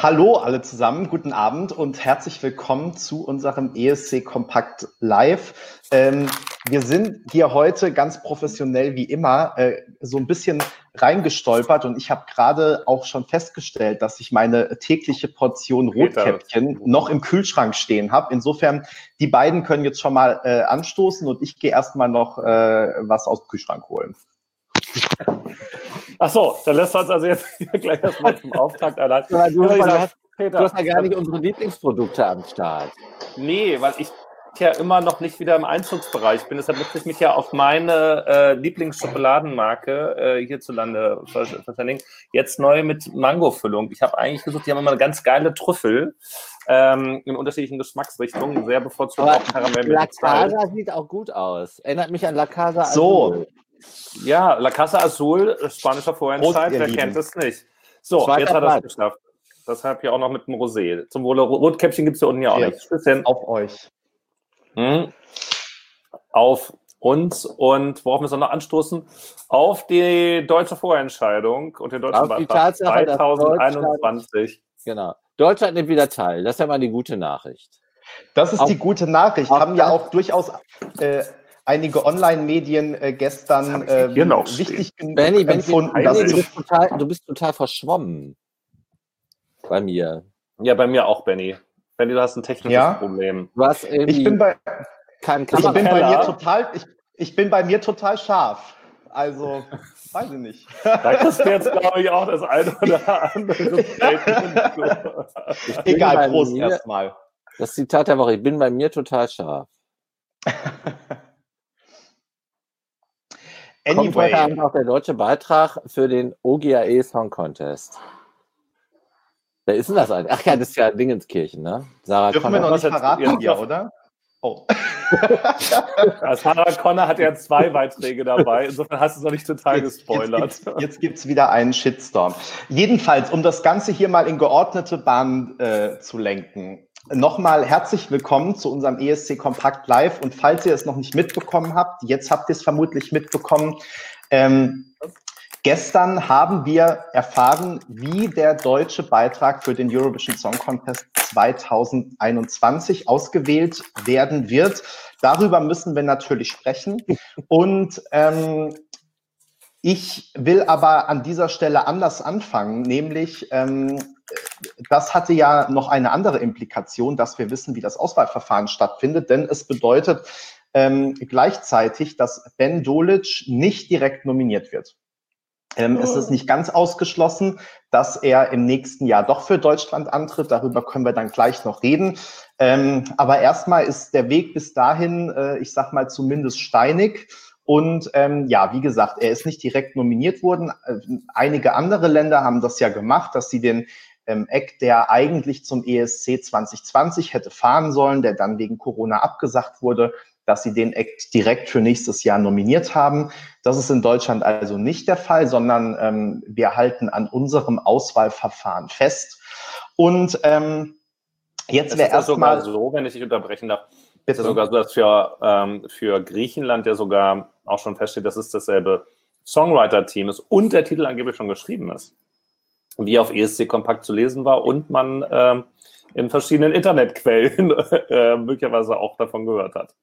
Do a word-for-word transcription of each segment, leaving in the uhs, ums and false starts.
Hallo alle zusammen, guten Abend und herzlich willkommen zu unserem E S C Kompakt Live. Ähm, wir sind hier heute ganz professionell wie immer äh, so ein bisschen reingestolpert und ich habe gerade auch schon festgestellt, dass ich meine tägliche Portion Rotkäppchen noch im Kühlschrank stehen habe. Insofern, die beiden können jetzt schon mal äh, anstoßen und ich gehe erstmal noch äh, was aus dem Kühlschrank holen. Ach so, dann lässt du uns also jetzt gleich erstmal zum Auftakt allein. Ja, du, du, hast, du hast ja gar nicht unsere Lieblingsprodukte am Start. Nee, weil ich ja immer noch nicht wieder im Einzugsbereich bin. Deshalb möchte ich mich ja auf meine äh, Lieblingsschokoladenmarke äh, hierzulande verständigen. Jetzt neu mit Mangofüllung. Ich habe eigentlich gesucht, die haben immer eine ganz geile Trüffel ähm, in unterschiedlichen Geschmacksrichtungen. Sehr bevorzugt auch Karamell mit La Casa sieht auch gut aus. Erinnert mich an La Casa So. Azul. Ja, La Casa Azul, spanischer Vorentscheid, wer kennt es nicht. So, Zweiter jetzt hat er es Platz. geschafft. Deshalb hier auch noch mit dem Rosé. Zum Wohle, Rotkäppchen gibt es hier unten ja auch nicht. Tschüsschen. Auf euch. Hm. Auf uns und worauf müssen wir noch anstoßen? Auf die deutsche Vorentscheidung und den deutschen Auf die Beitrag Tatsache, dass zwanzig einundzwanzig. Genau. Deutschland nimmt wieder teil. Das ist ja mal die gute Nachricht. Das ist Auf- die gute Nachricht. auf Haben ja das- auch durchaus äh, einige Online-Medien äh, gestern äh, hier noch wichtig genug Benny, Benny, empfunden, Benny, dass du, es bist total, du bist total verschwommen. Bei mir. Ja, bei mir auch, Benny. Benny, du hast ein technisches Ja? Problem. Du hast irgendwie ich bin bei keinen ich bin bei Kamerakeller. mir total ich, ich bin bei mir total scharf. Also weiß ich nicht. Da kriegst du jetzt, glaube ich, auch das eine oder andere Statement. Ich bin Egal, bei Prost mir- erstmal. Das Zitat der Woche. Ich bin bei mir total scharf. Kommt heute Anyway, Abend auch der deutsche Beitrag für den O G A E Song Contest. Wer ist denn das eigentlich? Ach ja, das ist ja Dingenskirchen, ne? Sarah dürfen wir Connor. noch nicht was jetzt- verraten jetzt hier, noch- oder? Oh. Sarah Connor hat ja zwei Beiträge dabei. Insofern hast du es noch nicht total gespoilert. Jetzt, jetzt, jetzt gibt es wieder einen Shitstorm. Jedenfalls, um das Ganze hier mal in geordnete Bahnen äh, zu lenken. Nochmal herzlich willkommen zu unserem E S C Kompakt Live. Und falls ihr es noch nicht mitbekommen habt, jetzt habt ihr es vermutlich mitbekommen. Ähm, gestern haben wir erfahren, wie der deutsche Beitrag für den Eurovision Song Contest zwanzig einundzwanzig ausgewählt werden wird. Darüber müssen wir natürlich sprechen. Und ähm, ich will aber an dieser Stelle anders anfangen, nämlich ähm, das hatte ja noch eine andere Implikation, dass wir wissen, wie das Auswahlverfahren stattfindet, denn es bedeutet ähm, gleichzeitig, dass Ben Dolic nicht direkt nominiert wird. Ähm, es ist nicht ganz ausgeschlossen, dass er im nächsten Jahr doch für Deutschland antritt. Darüber können wir dann gleich noch reden. Ähm, aber erstmal ist der Weg bis dahin, äh, ich sag mal, zumindest steinig. Und ähm, ja, wie gesagt, er ist nicht direkt nominiert worden. Äh, einige andere Länder haben das ja gemacht, dass sie den ähm, Eck, der eigentlich zum E S C zwanzig zwanzig hätte fahren sollen, der dann wegen Corona abgesagt wurde, dass sie den Act direkt für nächstes Jahr nominiert haben. Das ist in Deutschland also nicht der Fall, sondern ähm, wir halten an unserem Auswahlverfahren fest. Und ähm, jetzt Es wäre ist ja sogar erstmal so, wenn ich dich unterbrechen darf, es ist bitte. ja sogar so, dass für, ähm, für Griechenland ja sogar auch schon feststeht, dass es dasselbe Songwriter-Team ist und der Titel angeblich schon geschrieben ist, wie auf E S C Kompakt zu lesen war und man ähm, in verschiedenen Internetquellen äh, möglicherweise auch davon gehört hat.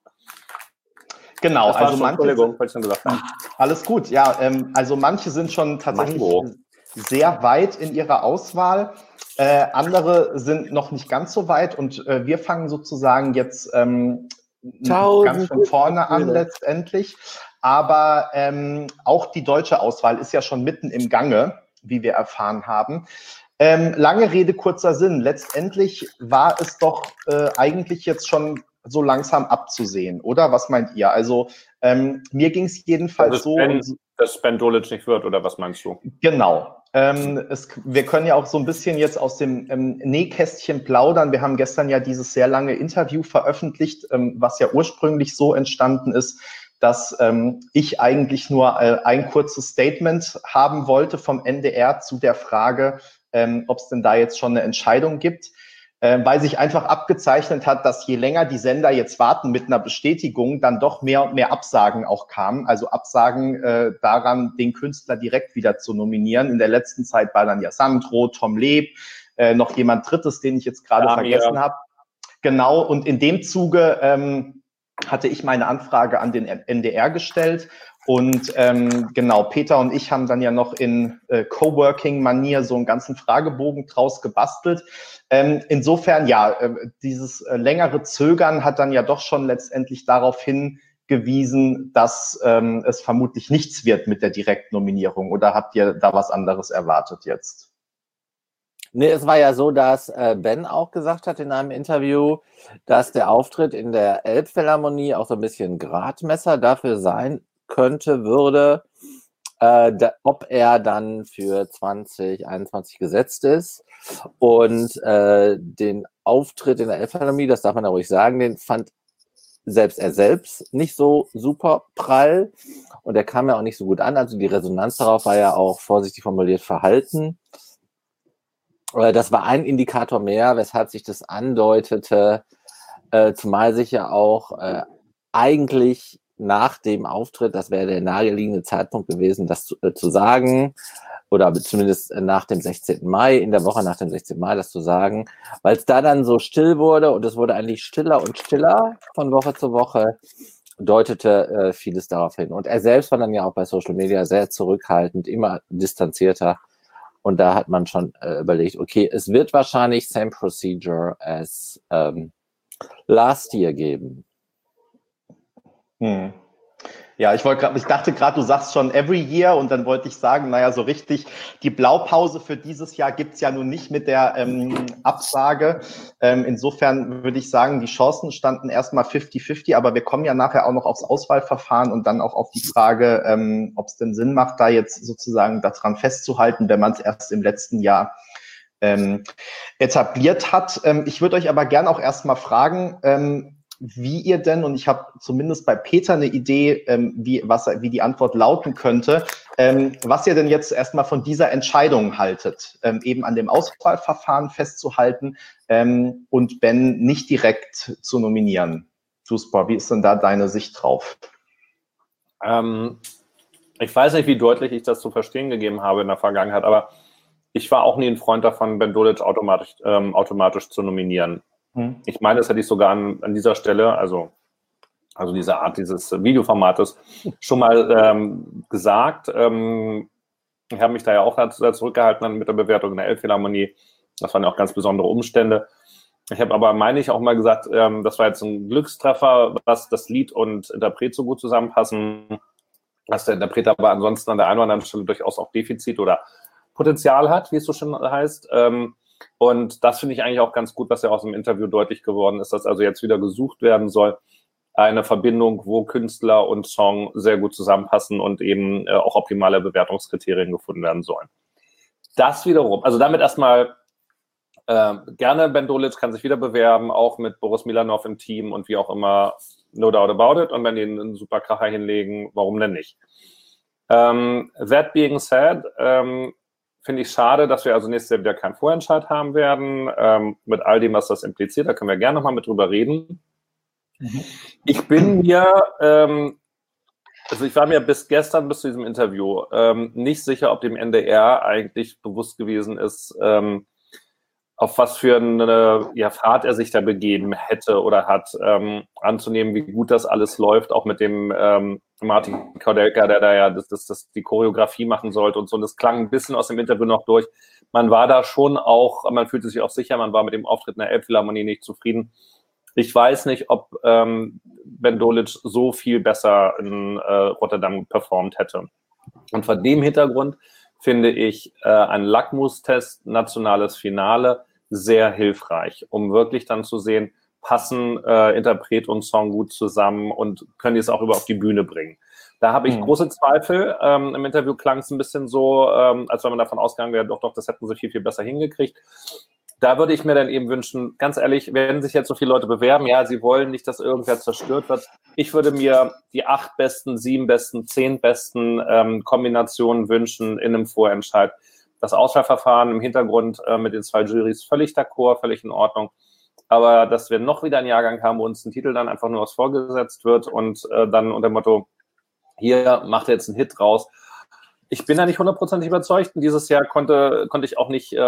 Genau, Das war also schon, manche, Entschuldigung, wollte ich schon gesagt haben. alles gut, ja, ähm, also manche sind schon tatsächlich Mango. sehr weit in ihrer Auswahl, äh, andere sind noch nicht ganz so weit und äh, wir fangen sozusagen jetzt ähm, ganz von vorne an letztendlich, aber ähm, auch die deutsche Auswahl ist ja schon mitten im Gange, wie wir erfahren haben. Ähm, lange Rede, kurzer Sinn. Letztendlich war es doch äh, eigentlich jetzt schon so langsam abzusehen, oder? Was meint ihr? Also ähm, mir ging es jedenfalls Dass so. Ben, und, dass Ben Dolic nicht wird, oder was meinst du? Genau. Ähm, es, wir können ja auch so ein bisschen jetzt aus dem ähm, Nähkästchen plaudern. Wir haben gestern ja dieses sehr lange Interview veröffentlicht, ähm, was ja ursprünglich so entstanden ist, dass ähm, ich eigentlich nur äh, ein kurzes Statement haben wollte vom N D R zu der Frage, ähm, ob es denn da jetzt schon eine Entscheidung gibt. Äh, weil sich einfach abgezeichnet hat, dass je länger die Sender jetzt warten mit einer Bestätigung, dann doch mehr und mehr Absagen auch kamen. Also Absagen äh, daran, den Künstler direkt wieder zu nominieren. In der letzten Zeit war dann ja Sandro, Tom Leb, äh, noch jemand Drittes, den ich jetzt gerade Ja, vergessen ja. habe. Genau, und in dem Zuge ähm, hatte ich meine Anfrage an den N D R gestellt. Und ähm, genau, Peter und ich haben dann ja noch in äh, Coworking-Manier so einen ganzen Fragebogen draus gebastelt. Ähm, insofern, ja, äh, dieses äh, längere Zögern hat dann ja doch schon letztendlich darauf hingewiesen, dass ähm, es vermutlich nichts wird mit der Direktnominierung. Oder habt ihr da was anderes erwartet jetzt? Nee, es war ja so, dass äh, Ben auch gesagt hat in einem Interview, dass der Auftritt in der Elbphilharmonie auch so ein bisschen Gradmesser dafür sein könnte, würde, äh, da, ob er dann für zwanzig einundzwanzig gesetzt ist. Und äh, den Auftritt in der Elbphilharmonie, das darf man ja ruhig sagen, den fand selbst er selbst nicht so super prall. Und der kam ja auch nicht so gut an. Also die Resonanz darauf war ja auch vorsichtig formuliert verhalten. Das war ein Indikator mehr, weshalb sich das andeutete, äh, zumal sich ja auch äh, eigentlich nach dem Auftritt, das wäre der naheliegende Zeitpunkt gewesen, das zu, äh, zu sagen, oder zumindest nach dem sechzehnten Mai, in der Woche nach dem sechzehnten Mai das zu sagen, weil es da dann so still wurde und es wurde eigentlich stiller und stiller von Woche zu Woche, deutete äh, vieles darauf hin. Und er selbst war dann ja auch bei Social Media sehr zurückhaltend, immer distanzierter. Und da hat man schon äh, überlegt, okay, es wird wahrscheinlich same procedure as ähm, last year geben. Hm. Ja, ich wollte gerade, ich dachte gerade, du sagst schon every year und dann wollte ich sagen, naja, so richtig, die Blaupause für dieses Jahr gibt's ja nun nicht mit der ähm, Absage. Ähm, insofern würde ich sagen, die Chancen standen erstmal fifty fifty, aber wir kommen ja nachher auch noch aufs Auswahlverfahren und dann auch auf die Frage, ähm, ob es denn Sinn macht, da jetzt sozusagen daran festzuhalten, wenn man es erst im letzten Jahr ähm, etabliert hat. Ähm, ich würde euch aber gern auch erstmal fragen, ähm, wie ihr denn, und ich habe zumindest bei Peter eine Idee, ähm, wie, was, wie die Antwort lauten könnte, ähm, was ihr denn jetzt erstmal von dieser Entscheidung haltet, ähm, eben an dem Auswahlverfahren festzuhalten ähm, und Ben nicht direkt zu nominieren. Super, wie ist denn da deine Sicht drauf? Ähm, ich weiß nicht, wie deutlich ich das zu verstehen gegeben habe in der Vergangenheit, aber ich war auch nie ein Freund davon, Ben Dolic automatisch, ähm, automatisch zu nominieren. Hm. Ich meine, das hätte ich sogar an, an dieser Stelle, also, also diese Art dieses Videoformates, schon mal ähm, gesagt. Ähm, ich habe mich da ja auch zurückgehalten mit der Bewertung in der Elbphilharmonie. Das waren ja auch ganz besondere Umstände. Ich habe aber, meine ich, auch mal gesagt, ähm, das war jetzt ein Glückstreffer, dass das Lied und Interpret so gut zusammenpassen, dass der Interpret aber ansonsten an der einen oder anderen Stelle durchaus auch Defizit oder Potenzial hat, wie es so schön heißt. Ähm, und das finde ich eigentlich auch ganz gut, was ja aus dem Interview deutlich geworden ist, dass also jetzt wieder gesucht werden soll, eine Verbindung, wo Künstler und Song sehr gut zusammenpassen und eben äh, auch optimale Bewertungskriterien gefunden werden sollen. Das wiederum, also damit erstmal äh, gerne, Ben Dolic kann sich wieder bewerben, auch mit Boris Milanov im Team und wie auch immer, no doubt about it. Und wenn die einen super Kracher hinlegen, warum denn nicht? Ähm, that being said, ähm, finde ich schade, dass wir also nächstes Jahr wieder keinen Vorentscheid haben werden, ähm, mit all dem, was das impliziert. Da können wir gerne nochmal mit drüber reden. Mhm. Ich bin mir, ähm, also ich war mir bis gestern, bis zu diesem Interview, ähm, nicht sicher, ob dem N D R eigentlich bewusst gewesen ist, ähm, auf was für eine ja, Fahrt er sich da begeben hätte oder hat, ähm, anzunehmen, wie gut das alles läuft, auch mit dem ähm, Martin Kaudelka, der da ja das, das, das die Choreografie machen sollte und so. Und das klang ein bisschen aus dem Interview noch durch. Man war da schon auch, man fühlte sich auch sicher, man war mit dem Auftritt in der Elbphilharmonie nicht zufrieden. Ich weiß nicht, ob ähm, Ben Dolic so viel besser in äh, Rotterdam performt hätte. Und vor dem Hintergrund finde ich äh, ein Lackmustest, nationales Finale, sehr hilfreich, um wirklich dann zu sehen, passen äh, Interpret und Song gut zusammen und können die es auch über auf die Bühne bringen. Da habe ich mhm. große Zweifel. Ähm, Im Interview klang es ein bisschen so, ähm, als wenn man davon ausgegangen wäre, doch, doch, das hätten sie viel, viel besser hingekriegt. Da würde ich mir dann eben wünschen, ganz ehrlich, wenn sich jetzt so viele Leute bewerben, ja, sie wollen nicht, dass irgendwer zerstört wird. Ich würde mir die acht besten, sieben besten, zehn besten ähm, Kombinationen wünschen in einem Vorentscheid. Das Auswahlverfahren im Hintergrund äh, mit den zwei Jurys völlig d'accord, völlig in Ordnung. Aber dass wir noch wieder einen Jahrgang haben, wo uns ein Titel dann einfach nur was vorgesetzt wird und äh, dann unter dem Motto, hier macht er jetzt einen Hit raus. Ich bin da nicht hundertprozentig überzeugt. Und dieses Jahr konnte, konnte ich auch nicht äh,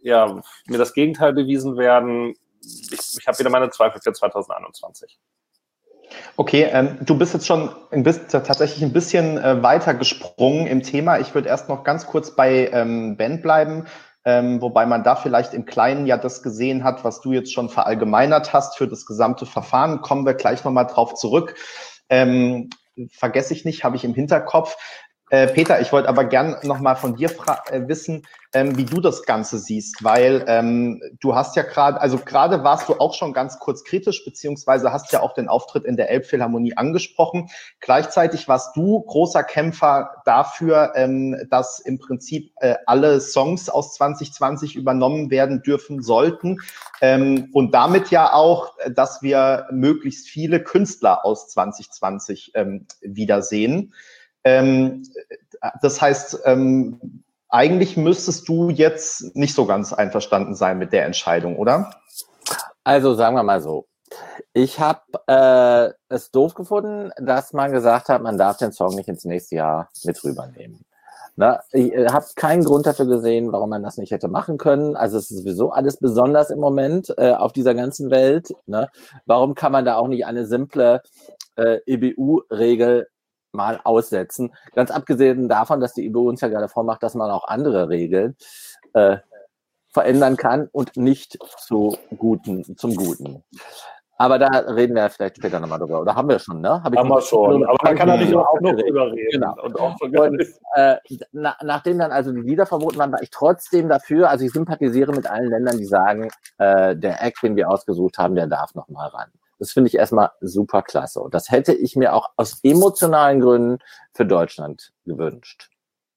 ja, mir das Gegenteil bewiesen werden. Ich, ich habe wieder meine Zweifel für zwanzig einundzwanzig. Okay, ähm, du bist jetzt schon ein bisschen, tatsächlich ein bisschen äh, weiter gesprungen im Thema. Ich würde erst noch ganz kurz bei ähm, Ben bleiben, ähm, wobei man da vielleicht im Kleinen ja das gesehen hat, was du jetzt schon verallgemeinert hast für das gesamte Verfahren. Kommen wir gleich nochmal drauf zurück. Ähm, vergesse ich nicht, habe ich im Hinterkopf. Äh, Peter, ich wollte aber gern nochmal von dir äh, wissen, ähm, wie du das Ganze siehst, weil ähm, du hast ja gerade, also gerade warst du auch schon ganz kurz kritisch, beziehungsweise hast ja auch den Auftritt in der Elbphilharmonie angesprochen. Gleichzeitig warst du großer Kämpfer dafür, ähm, dass im Prinzip äh, alle Songs aus zwanzig zwanzig übernommen werden dürfen sollten ähm, und damit ja auch, dass wir möglichst viele Künstler aus zwanzig zwanzig ähm, wiedersehen. Ähm, das heißt, ähm, eigentlich müsstest du jetzt nicht so ganz einverstanden sein mit der Entscheidung, oder? Also sagen wir mal so. Ich habe äh, es doof gefunden, dass man gesagt hat, man darf den Song nicht ins nächste Jahr mit rübernehmen. Na, ich äh, habe keinen Grund dafür gesehen, warum man das nicht hätte machen können. Also es ist sowieso alles besonders im Moment äh, auf dieser ganzen Welt. Ne? Warum kann man da auch nicht eine simple äh, E B U-Regel mal aussetzen? Ganz abgesehen davon, dass die E B U uns ja gerade vormacht, dass man auch andere Regeln äh, verändern kann und nicht zu Guten, zum Guten. Aber da reden wir vielleicht später nochmal drüber. Oder haben wir schon, ne? Hab ich haben wir schon. Aber man kann natürlich auch noch drüber reden. Genau. Und, auch und äh, na, nachdem dann also die Lieder verboten waren, war ich trotzdem dafür, also ich sympathisiere mit allen Ländern, die sagen, äh, der Act, den wir ausgesucht haben, der darf noch mal ran. Das finde ich erstmal super klasse. Und das hätte ich mir auch aus emotionalen Gründen für Deutschland gewünscht.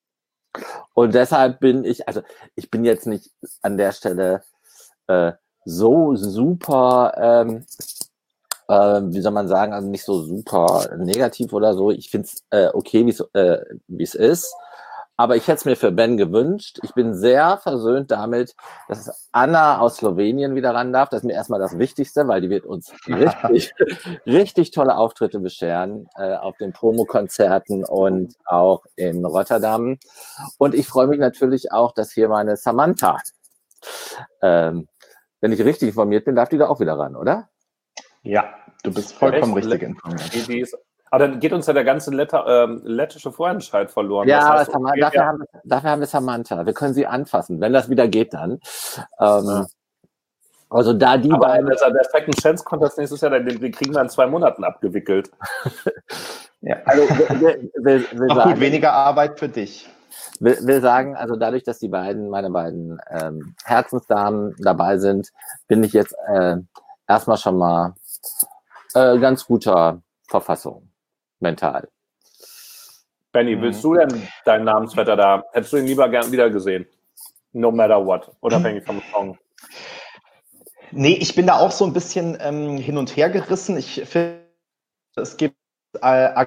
Und deshalb bin ich, also ich bin jetzt nicht an der Stelle äh, so super, ähm, äh, wie soll man sagen, also nicht so super negativ oder so. Ich finde es äh, okay, wie äh, es ist. Aber ich hätte es mir für Ben gewünscht. Ich bin sehr versöhnt damit, dass Anna aus Slowenien wieder ran darf. Das ist mir erstmal das Wichtigste, weil die wird uns richtig, richtig tolle Auftritte bescheren äh, auf den Promokonzerten und auch in Rotterdam. Und ich freue mich natürlich auch, dass hier meine Samantha, ähm, wenn ich richtig informiert bin, darf die da auch wieder ran, oder? Ja, du bist vollkommen Echt? richtig informiert. Die, die ist Aber dann geht uns ja der ganze Letter, ähm, lettische Vorentscheid verloren. Ja, das heißt, Samantha, okay, dafür, ja. haben wir, dafür haben wir Samantha. Wir können sie anfassen, wenn das wieder geht dann. Ähm, Ja. Also da die Aber beiden... der, der Second Chance Contest nächstes Jahr, den, den kriegen wir in zwei Monaten abgewickelt. Ja. Also will, will, will Ach sagen, gut, weniger Arbeit für dich. Will, will sagen, also dadurch, dass die beiden, meine beiden ähm, Herzensdamen dabei sind, bin ich jetzt äh, erstmal schon mal äh, ganz guter Verfassung. Mental. Benny, Mhm. willst du denn deinen Namensvetter da? Hättest du ihn lieber gern wieder gesehen? No matter what. Unabhängig vom Song. Nee, ich bin da auch so ein bisschen ähm, hin und her gerissen. Ich finde, es gibt äh,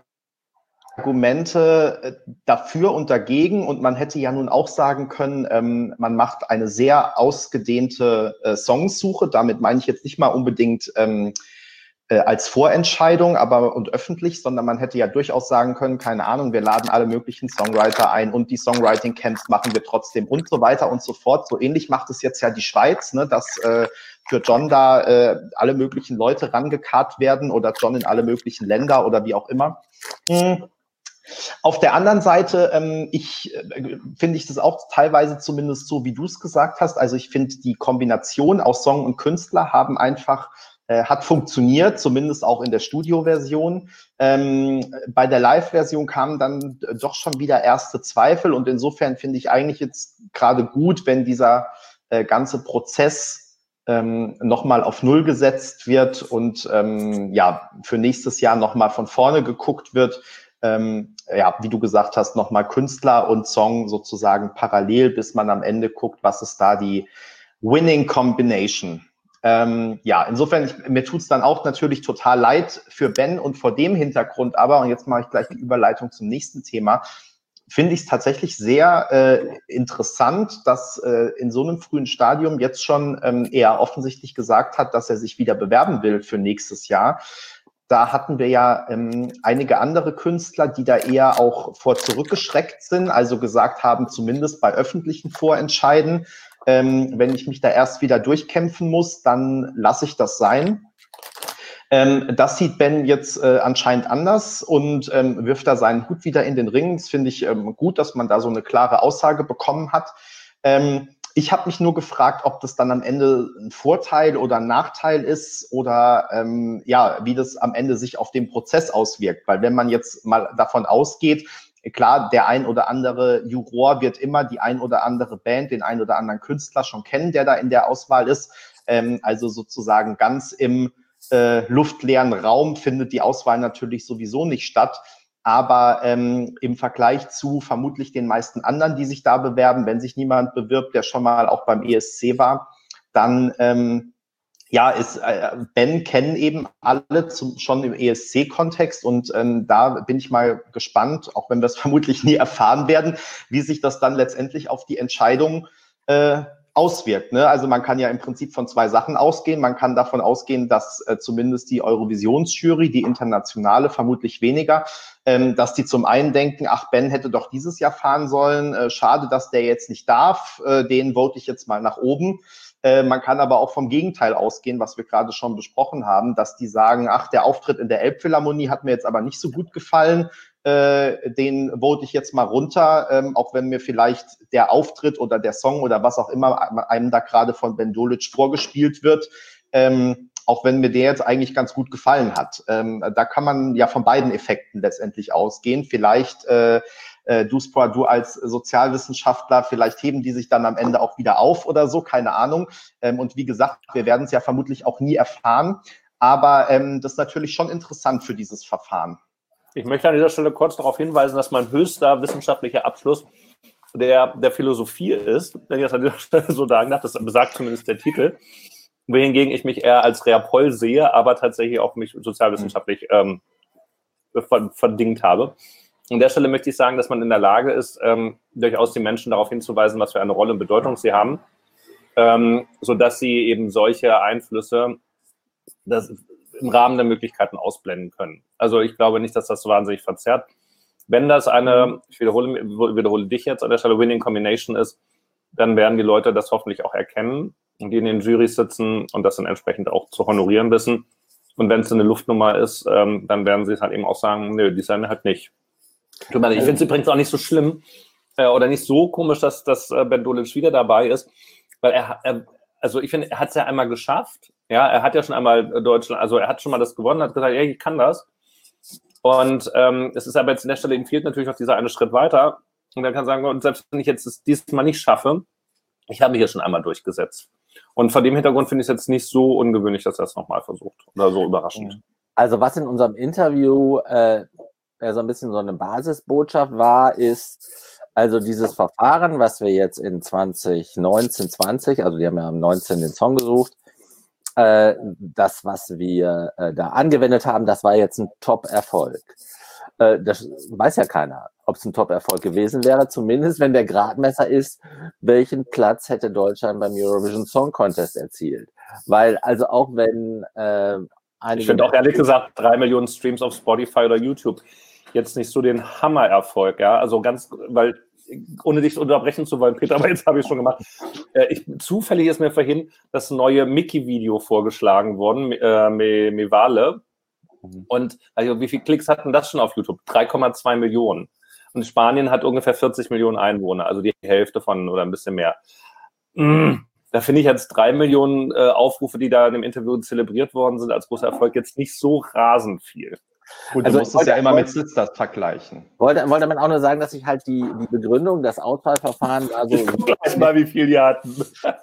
Argumente dafür und dagegen und man hätte ja nun auch sagen können, ähm, man macht eine sehr ausgedehnte äh, Songsuche. Damit meine ich jetzt nicht mal unbedingt ähm, äh, als Vorentscheidung, aber und öffentlich, sondern man hätte ja durchaus sagen können, keine Ahnung, wir laden alle möglichen Songwriter ein und die Songwriting-Camps machen wir trotzdem und so weiter und so fort. So ähnlich macht es jetzt ja die Schweiz, ne, dass äh, für John da äh, alle möglichen Leute rangekarrt werden oder John in alle möglichen Länder oder wie auch immer. Mhm. Auf der anderen Seite, ähm, ich äh, finde ich das auch teilweise zumindest so, wie du es gesagt hast. Also ich finde, die Kombination aus Song und Künstler haben einfach äh, hat funktioniert, zumindest auch in der Studioversion. Ähm, bei der Live-Version kamen dann doch schon wieder erste Zweifel und insofern finde ich eigentlich jetzt gerade gut, wenn dieser äh, ganze Prozess ähm, nochmal auf Null gesetzt wird und ähm, ja für nächstes Jahr nochmal von vorne geguckt wird. Ähm, ja, wie du gesagt hast, nochmal Künstler und Song sozusagen parallel, bis man am Ende guckt, was ist da die Winning Combination. Ähm, ja, insofern, ich, mir tut's dann auch natürlich total leid für Ben und vor dem Hintergrund aber, und jetzt mache ich gleich die Überleitung zum nächsten Thema, finde ich es tatsächlich sehr äh, interessant, dass äh, in so einem frühen Stadium jetzt schon ähm, er offensichtlich gesagt hat, dass er sich wieder bewerben will für nächstes Jahr. Da hatten wir ja ähm, einige andere Künstler, die da eher auch vor zurückgeschreckt sind, also gesagt haben, zumindest bei öffentlichen Vorentscheiden, Ähm, wenn ich mich da erst wieder durchkämpfen muss, dann lasse ich das sein. Ähm, das sieht Ben jetzt äh, anscheinend anders und ähm, wirft da seinen Hut wieder in den Ring. Das finde ich ähm, gut, dass man da so eine klare Aussage bekommen hat. Ähm, ich habe mich nur gefragt, ob das dann am Ende ein Vorteil oder ein Nachteil ist oder ähm, ja, wie das am Ende sich auf den Prozess auswirkt. Weil wenn man jetzt mal davon ausgeht, klar, der ein oder andere Juror wird immer die ein oder andere Band, den ein oder anderen Künstler schon kennen, der da in der Auswahl ist. Ähm, also sozusagen ganz im Äh, luftleeren Raum findet die Auswahl natürlich sowieso nicht statt. Aber ähm, im Vergleich zu vermutlich den meisten anderen, die sich da bewerben, wenn sich niemand bewirbt, der schon mal auch beim E S C war, dann ähm, ja, ist äh, Ben kennen eben alle zum, schon im E S C-Kontext und ähm, da bin ich mal gespannt, auch wenn wir es vermutlich nie erfahren werden, wie sich das dann letztendlich auf die Entscheidung äh, auswirkt. Ne? Also man kann ja im Prinzip von zwei Sachen ausgehen. Man kann davon ausgehen, dass äh, zumindest die Eurovisionsjury, die internationale, vermutlich weniger, ähm, dass die zum einen denken, ach, Ben hätte doch dieses Jahr fahren sollen, äh, schade, dass der jetzt nicht darf, äh, den vote ich jetzt mal nach oben. Äh, man kann aber auch vom Gegenteil ausgehen, was wir gerade schon besprochen haben, dass die sagen, ach, der Auftritt in der Elbphilharmonie hat mir jetzt aber nicht so gut gefallen, äh, den vote ich jetzt mal runter, ähm, auch wenn mir vielleicht der Auftritt oder der Song oder was auch immer einem da gerade von Ben Dolic vorgespielt wird, ähm, auch wenn mir der jetzt eigentlich ganz gut gefallen hat. Ähm, da kann man ja von beiden Effekten letztendlich ausgehen. Vielleicht äh, äh, du, Spor, du als Sozialwissenschaftler, vielleicht heben die sich dann am Ende auch wieder auf oder so, keine Ahnung. Ähm, und wie gesagt, wir werden es ja vermutlich auch nie erfahren. Aber ähm, das ist natürlich schon interessant für dieses Verfahren. Ich möchte an dieser Stelle kurz darauf hinweisen, dass mein höchster wissenschaftlicher Abschluss der, der Philosophie ist, wenn ich das an dieser Stelle so sagen darf, das besagt zumindest der Titel, wohingegen ich mich eher als Reapol sehe, aber tatsächlich auch mich sozialwissenschaftlich ähm, verdingt habe. An der Stelle möchte ich sagen, dass man in der Lage ist, ähm, durchaus die Menschen darauf hinzuweisen, was für eine Rolle und Bedeutung sie haben, ähm, sodass sie eben solche Einflüsse das im Rahmen der Möglichkeiten ausblenden können. Also ich glaube nicht, dass das so wahnsinnig verzerrt. Wenn das eine, ich wiederhole, wiederhole dich jetzt an der Stelle, Winning Combination ist, dann werden die Leute das hoffentlich auch erkennen und die in den Jurys sitzen und das dann entsprechend auch zu honorieren wissen. Und wenn es eine Luftnummer ist, ähm, dann werden sie es halt eben auch sagen, nö, die sind halt nicht. Ich finde es übrigens auch nicht so schlimm äh, oder nicht so komisch, dass, dass äh, Ben Dolic wieder dabei ist, weil er, er also ich finde, er hat es ja einmal geschafft. Ja, er hat ja schon einmal Deutschland, also er hat schon mal das gewonnen, hat gesagt, ey, ich kann das. Und ähm, es ist aber jetzt an der Stelle, ihm fehlt natürlich auch dieser eine Schritt weiter. Und er kann sagen, und selbst wenn ich jetzt das diesmal nicht schaffe, ich habe mich ja schon einmal durchgesetzt. Und vor dem Hintergrund finde ich es jetzt nicht so ungewöhnlich, dass er es nochmal versucht. Oder so überraschend. Also was in unserem Interview äh, so ein bisschen so eine Basisbotschaft war, ist, also dieses Verfahren, was wir jetzt in zwanzig neunzehn, zwanzig, also die haben ja am neunzehnten den Song gesucht, äh, das, was wir äh, da angewendet haben, das war jetzt ein Top-Erfolg. Äh, das weiß ja keiner, ob es ein Top-Erfolg gewesen wäre, zumindest wenn der Gradmesser ist, welchen Platz hätte Deutschland beim Eurovision Song Contest erzielt. Weil also auch wenn äh, einige... Ich finde auch ehrlich gesagt drei Millionen Streams auf Spotify oder YouTube jetzt nicht so den Hammererfolg, ja, also ganz, weil, ohne dich unterbrechen zu wollen, Peter, aber jetzt habe ich es schon gemacht, äh, ich, zufällig ist mir vorhin das neue Mickey-Video vorgeschlagen worden, äh, Me, Me Vale, und also wie viele Klicks hatten das schon auf YouTube? drei Komma zwei Millionen. Und Spanien hat ungefähr vierzig Millionen Einwohner, also die Hälfte von oder ein bisschen mehr. Mm, da finde ich jetzt drei Millionen äh, Aufrufe, die da in dem Interview zelebriert worden sind, als großer Erfolg, jetzt nicht so rasend viel. Gut, du also musst es ja immer mit Sisters vergleichen. Wollte, wollte man auch nur sagen, dass ich halt die, die Begründung, das Auswahlverfahren war so... Gleich mal, wie viel die hatten.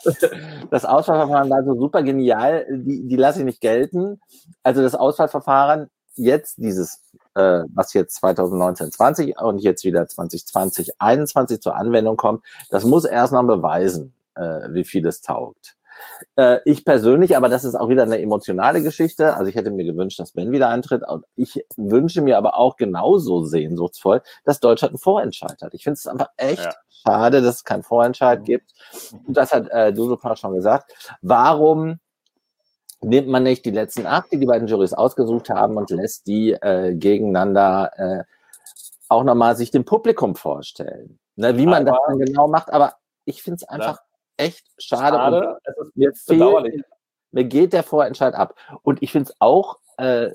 Das Auswahlverfahren war so super genial, die, die lasse ich nicht gelten. Also das Auswahlverfahren, jetzt dieses, äh, was jetzt zwanzig neunzehn zwanzig und jetzt wieder zwanzig zwanzig einundzwanzig zur Anwendung kommt, das muss erst mal beweisen, äh, wie viel es taugt. Äh, ich persönlich, aber das ist auch wieder eine emotionale Geschichte, also ich hätte mir gewünscht, dass Ben wieder eintritt, ich wünsche mir aber auch genauso sehnsuchtsvoll, dass Deutschland einen Vorentscheid hat. Ich finde es einfach echt ja. schade, dass es keinen Vorentscheid gibt. Und das hat äh, Dusupa schon gesagt. Warum nimmt man nicht die letzten acht, die die beiden Jurys ausgesucht haben, und lässt die äh, gegeneinander äh, auch nochmal sich dem Publikum vorstellen? Ne, wie man aber, das dann genau macht, aber ich finde es einfach echt schade. Schade, es ist mir, bedauerlich. fehlt, mir geht der Vorentscheid ab. Und ich finde es auch äh,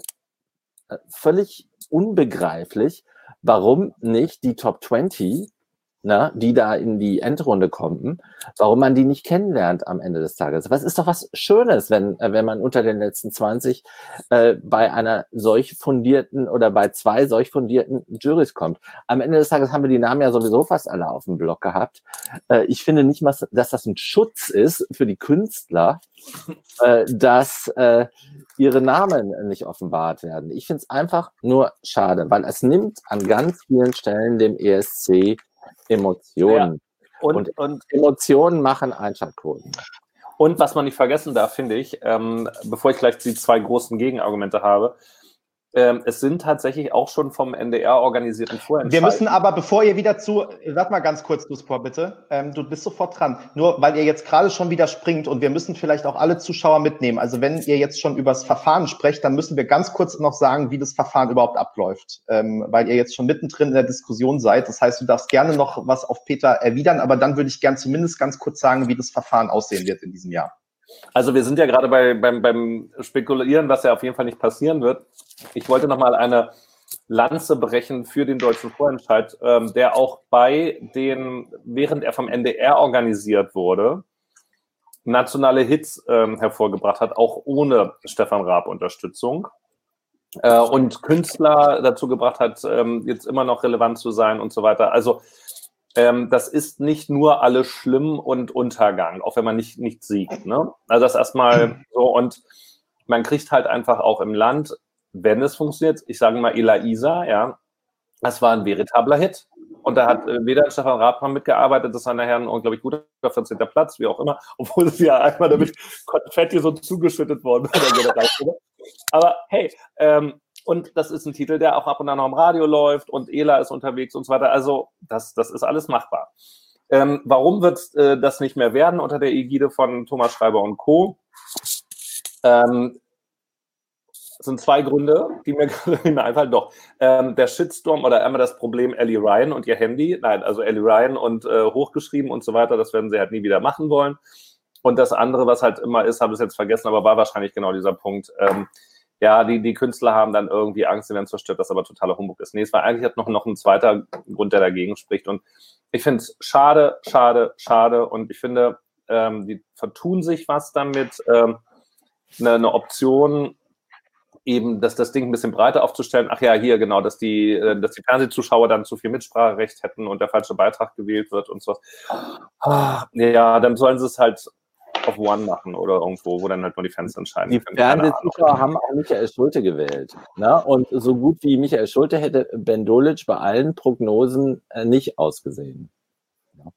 völlig unbegreiflich, warum nicht die Top zwanzig, na, die da in die Endrunde kommen, warum man die nicht kennenlernt am Ende des Tages. Was ist doch was Schönes, wenn, wenn man unter den letzten zwanzig äh, bei einer solch fundierten oder bei zwei solch fundierten Jurys kommt. Am Ende des Tages haben wir die Namen ja sowieso fast alle auf dem Block gehabt. Äh, ich finde nicht mal, dass das ein Schutz ist für die Künstler, äh, dass äh, ihre Namen nicht offenbart werden. Ich finde es einfach nur schade, weil es nimmt an ganz vielen Stellen dem E S C Emotionen. Ja. Und, und, und Emotionen machen Einschaltquoten. Und was man nicht vergessen darf, finde ich, ähm, bevor ich gleich die zwei großen Gegenargumente habe, ähm, es sind tatsächlich auch schon vom N D R organisierten Vorentscheid. Wir müssen aber, bevor ihr wieder zu, sag mal ganz kurz, Duspor, bitte, ähm, du bist sofort dran, nur weil ihr jetzt gerade schon wieder springt und wir müssen vielleicht auch alle Zuschauer mitnehmen, also wenn ihr jetzt schon über das Verfahren sprecht, dann müssen wir ganz kurz noch sagen, wie das Verfahren überhaupt abläuft, ähm, weil ihr jetzt schon mittendrin in der Diskussion seid, das heißt, du darfst gerne noch was auf Peter erwidern, aber dann würde ich gern zumindest ganz kurz sagen, wie das Verfahren aussehen wird in diesem Jahr. Also wir sind ja gerade bei, beim, beim Spekulieren, was ja auf jeden Fall nicht passieren wird. Ich wollte nochmal eine Lanze brechen für den deutschen Vorentscheid, ähm, der auch bei den, während er vom N D R organisiert wurde, nationale Hits ähm, hervorgebracht hat, auch ohne Stefan Raab Unterstützung. Äh, und Künstler dazu gebracht hat, ähm, jetzt immer noch relevant zu sein und so weiter. Also Ähm, das ist nicht nur alles schlimm und Untergang, auch wenn man nicht, nicht siegt. Ne? Also das erstmal so, und man kriegt halt einfach auch im Land, wenn es funktioniert, ich sage mal Ela Isa, ja, das war ein veritabler Hit. Und da hat äh, weder Stefan Raab dran mitgearbeitet, das war nachher ein unglaublich guter vierzehnter Platz, wie auch immer, obwohl es ja einmal damit Konfetti so zugeschüttet worden ist. Aber hey, ähm, und das ist ein Titel, der auch ab und an noch im Radio läuft und Ela ist unterwegs und so weiter. Also das, das ist alles machbar. Ähm, warum wird äh, das nicht mehr werden unter der Ägide von Thomas Schreiber und Co.? Ähm, das sind zwei Gründe, die mir gerade einfallen. Doch, ähm, der Shitstorm oder einmal das Problem Ellie Ryan und ihr Handy. Nein, also Ellie Ryan und äh, hochgeschrieben und so weiter, das werden sie halt nie wieder machen wollen. Und das andere, was halt immer ist, habe ich jetzt vergessen, aber war wahrscheinlich genau dieser Punkt, ähm, ja, die, die Künstler haben dann irgendwie Angst, sie werden zerstört, das aber totaler Humbug ist. Nee, es war eigentlich hat noch, noch ein zweiter Grund, der dagegen spricht. Und ich finde es schade, schade, schade. Und ich finde, ähm, die vertun sich was damit, ähm, eine, eine Option, eben dass das Ding ein bisschen breiter aufzustellen. Ach ja, hier genau, dass die, äh, dass die Fernsehzuschauer dann zu viel Mitspracherecht hätten und der falsche Beitrag gewählt wird und so. Ah, ja, dann sollen sie es halt auf One machen oder irgendwo, wo dann halt nur die Fans entscheiden. Die Fernsehzuschauer haben auch Michael Schulte gewählt. Ne? Und so gut wie Michael Schulte hätte Ben Dolic bei allen Prognosen äh, nicht ausgesehen. Ja.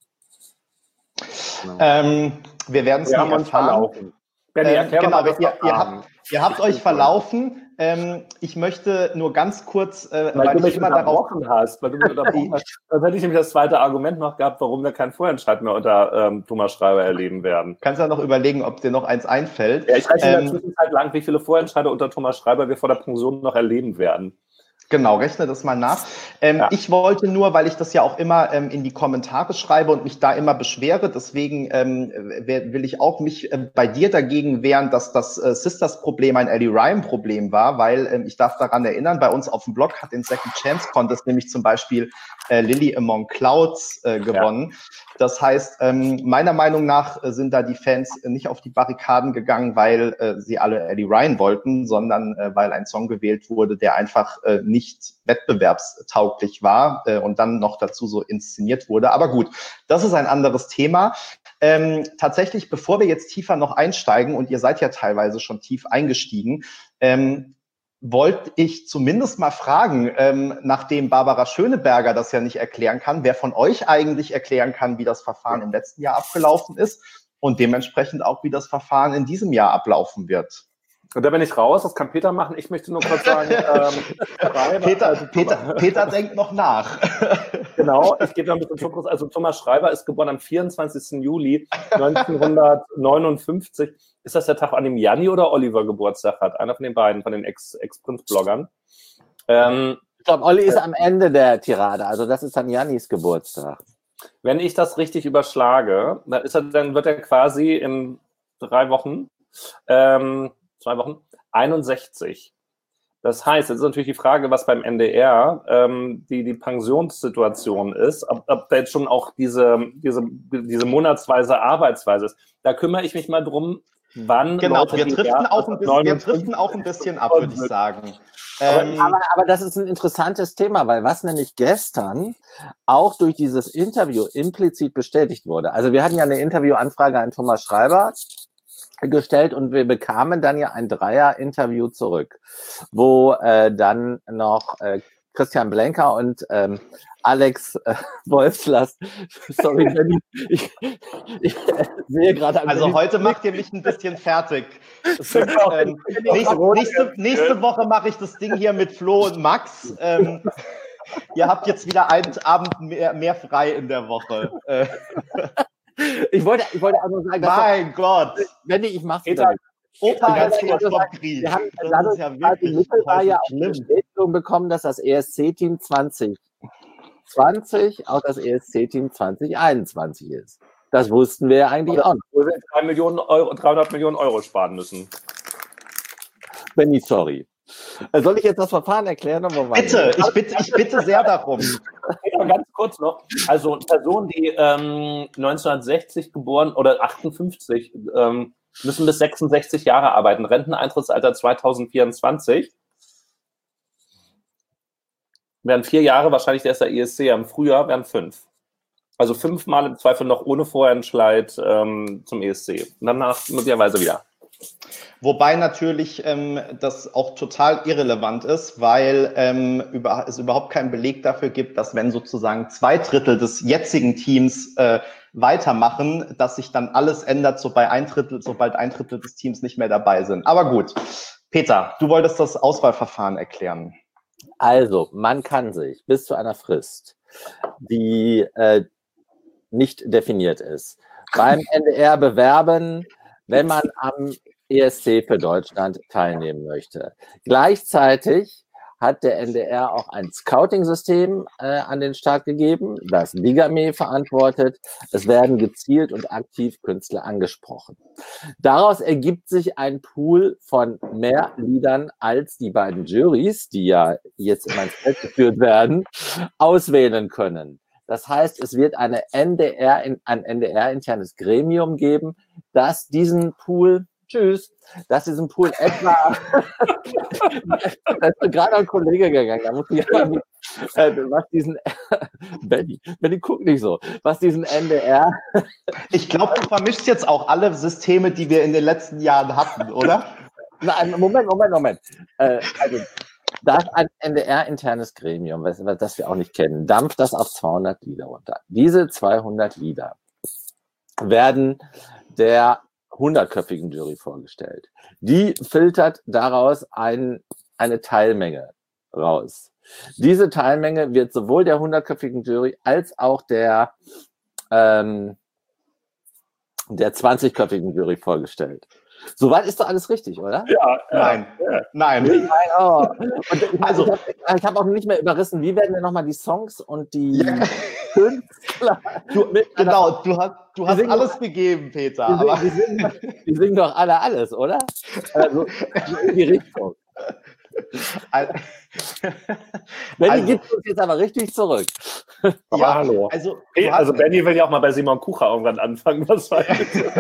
Genau. Ähm, wir werden es nicht erfahren. Benni, ähm, genau, ihr, ihr, habt, ihr habt euch verlaufen. Ähm, ich möchte nur ganz kurz, äh, weil, weil du ich mich immer darauf hast, weil du mich unterbrochen hast. Dann hätte ich nämlich das zweite Argument noch gehabt, warum wir keinen Vorentscheid mehr unter ähm, Thomas Schreiber erleben werden. Kannst ja noch überlegen, ob dir noch eins einfällt. Ja, ich rechne ähm, in der Zwischenzeit lang, wie viele Vorentscheide unter Thomas Schreiber wir vor der Pension noch erleben werden. Genau, rechne das mal nach. Ähm, ja. Ich wollte nur, weil ich das ja auch immer ähm, in die Kommentare schreibe und mich da immer beschwere, deswegen ähm, will ich auch mich äh, bei dir dagegen wehren, dass das äh, Sisters-Problem ein Ellie Ryan-Problem war, weil ähm, ich darf daran erinnern, bei uns auf dem Blog hat den Second Chance Contest nämlich zum Beispiel äh, Lily Among Clouds äh, gewonnen. Ja. Das heißt, ähm, meiner Meinung nach äh, sind da die Fans äh, nicht auf die Barrikaden gegangen, weil äh, sie alle Ellie Ryan wollten, sondern äh, weil ein Song gewählt wurde, der einfach äh, nicht wettbewerbstauglich war äh, und dann noch dazu so inszeniert wurde. Aber gut, das ist ein anderes Thema. Ähm, tatsächlich, bevor wir jetzt tiefer noch einsteigen, und ihr seid ja teilweise schon tief eingestiegen, ähm, wollte ich zumindest mal fragen, ähm, nachdem Barbara Schöneberger das ja nicht erklären kann, wer von euch eigentlich erklären kann, wie das Verfahren im letzten Jahr abgelaufen ist und dementsprechend auch, wie das Verfahren in diesem Jahr ablaufen wird. Und da bin ich raus, das kann Peter machen. Ich möchte nur kurz sagen, ähm, Schreiber, Peter, also Peter, Peter denkt noch nach. Genau, ich gebe noch ein bisschen Fokus. Also Thomas Schreiber ist geboren am vierundzwanzigsten Juli neunzehnhundertneunundfünfzig. Ist das der Tag, an dem Janni oder Oliver Geburtstag hat? Einer von den beiden, von den Ex-Prinz-Bloggern. Ähm, ich glaube, Olli ist am Ende der Tirade, also das ist dann Jannis Geburtstag. Wenn ich das richtig überschlage, dann, ist er, dann wird er quasi in drei Wochen, ähm, zwei Wochen, einundsechzig. Das heißt, jetzt ist natürlich die Frage, was beim N D R ähm, die, die Pensionssituation ist, ob, ob da jetzt schon auch diese, diese, diese monatsweise Arbeitsweise ist. Da kümmere ich mich mal drum, wann Genau, Leute, wir die driften, Jahr, auch ein bisschen, wir driften auch ein bisschen ab, würde ich sagen. Ähm, aber, aber das ist ein interessantes Thema, weil was nämlich gestern auch durch dieses Interview implizit bestätigt wurde. Also wir hatten ja eine Interviewanfrage an Thomas Schreiber gestellt und wir bekamen dann ja ein Dreier-Interview zurück, wo äh, dann noch äh, Christian Blenker und ähm, Alex äh, Wolfslast, sorry, Benny, ich, ich sehe gerade... Also Benny, heute macht ihr mich ein bisschen fertig. ähm, nächste, nächste, nächste Woche mache ich das Ding hier mit Flo und Max. Ähm, ihr habt jetzt wieder einen Abend mehr, mehr frei in der Woche. Äh, Ich wollte, ich wollte auch nur sagen, dass mein Gott. Wenn ich, ich mach's wieder. Opa Herzog vom Krieg. Wir haben dadurch ja wirklich Mittelbar ja auch eine Bestätigung bekommen, dass das E S C-Team zwanzig zwanzig auch das E S C-Team zwanzig einundzwanzig ist. Das wussten wir ja eigentlich auch noch. Wo wir drei Millionen Euro, dreihundert Millionen Euro sparen müssen. Benny, sorry. Soll ich jetzt das Verfahren erklären? Bitte, ich bitte, ich bitte sehr darum. Ganz kurz noch. Also Personen, die ähm, neunzehnhundertsechzig geboren oder achtundfünfzig ähm, müssen bis sechsundsechzig Jahre arbeiten. Renteneintrittsalter zweitausendvierundzwanzig. Wären vier Jahre, wahrscheinlich der ist der I S C im Frühjahr, wären fünf. Also fünfmal im Zweifel noch ohne Vorentscheid ähm, zum E S C. Und danach möglicherweise wieder. Wobei natürlich ähm, das auch total irrelevant ist, weil ähm, über, es überhaupt keinen Beleg dafür gibt, dass wenn sozusagen zwei Drittel des jetzigen Teams äh, weitermachen, dass sich dann alles ändert, sobald ein Drittel, sobald ein Drittel des Teams nicht mehr dabei sind. Aber gut, Peter, du wolltest das Auswahlverfahren erklären. Also, man kann sich bis zu einer Frist, die äh, nicht definiert ist, beim N D R bewerben, wenn man am E S C für Deutschland teilnehmen möchte. Gleichzeitig hat der N D R auch ein Scouting-System äh, an den Start gegeben, das Digame verantwortet. Es werden gezielt und aktiv Künstler angesprochen. Daraus ergibt sich ein Pool von mehr Liedern, als die beiden Jurys, die ja jetzt immer ins Feld geführt werden, auswählen können. Das heißt, es wird eine N D R, ein N D R-internes Gremium geben, das diesen Pool Tschüss. Das ist ein Pool etwa. Da ist gerade ein Kollege gegangen. Da muss ich aber nicht, äh, was diesen. Benny, Benny, guck nicht so. Was diesen N D R. Ich glaube, du vermischst jetzt auch alle Systeme, die wir in den letzten Jahren hatten, oder? Nein, Moment, Moment, Moment. Äh, also, da ist ein N D R-internes Gremium, das wir auch nicht kennen, dampft das auf zweihundert Lieder runter. Diese zweihundert Lieder werden der hundertköpfigen Jury vorgestellt. Die filtert daraus ein, eine Teilmenge raus. Diese Teilmenge wird sowohl der hundertköpfigen Jury als auch der, ähm, der zwanzigköpfigen Jury vorgestellt. Soweit ist doch alles richtig, oder? Ja, nein, ja. nein. nein oh. Und ich, also, ich habe hab auch nicht mehr überrissen, wie werden denn nochmal die Songs und die ja. Künstler... Du, genau, du hast, du hast alles doch, gegeben, Peter. Die, aber. Die, singen, die singen doch alle alles, oder? Also in die Richtung. Also, Benny also, gibt uns jetzt aber richtig zurück. Ja, hallo. Also, hey, also Benny will ja auch mal bei Simon Kucher irgendwann anfangen. Was war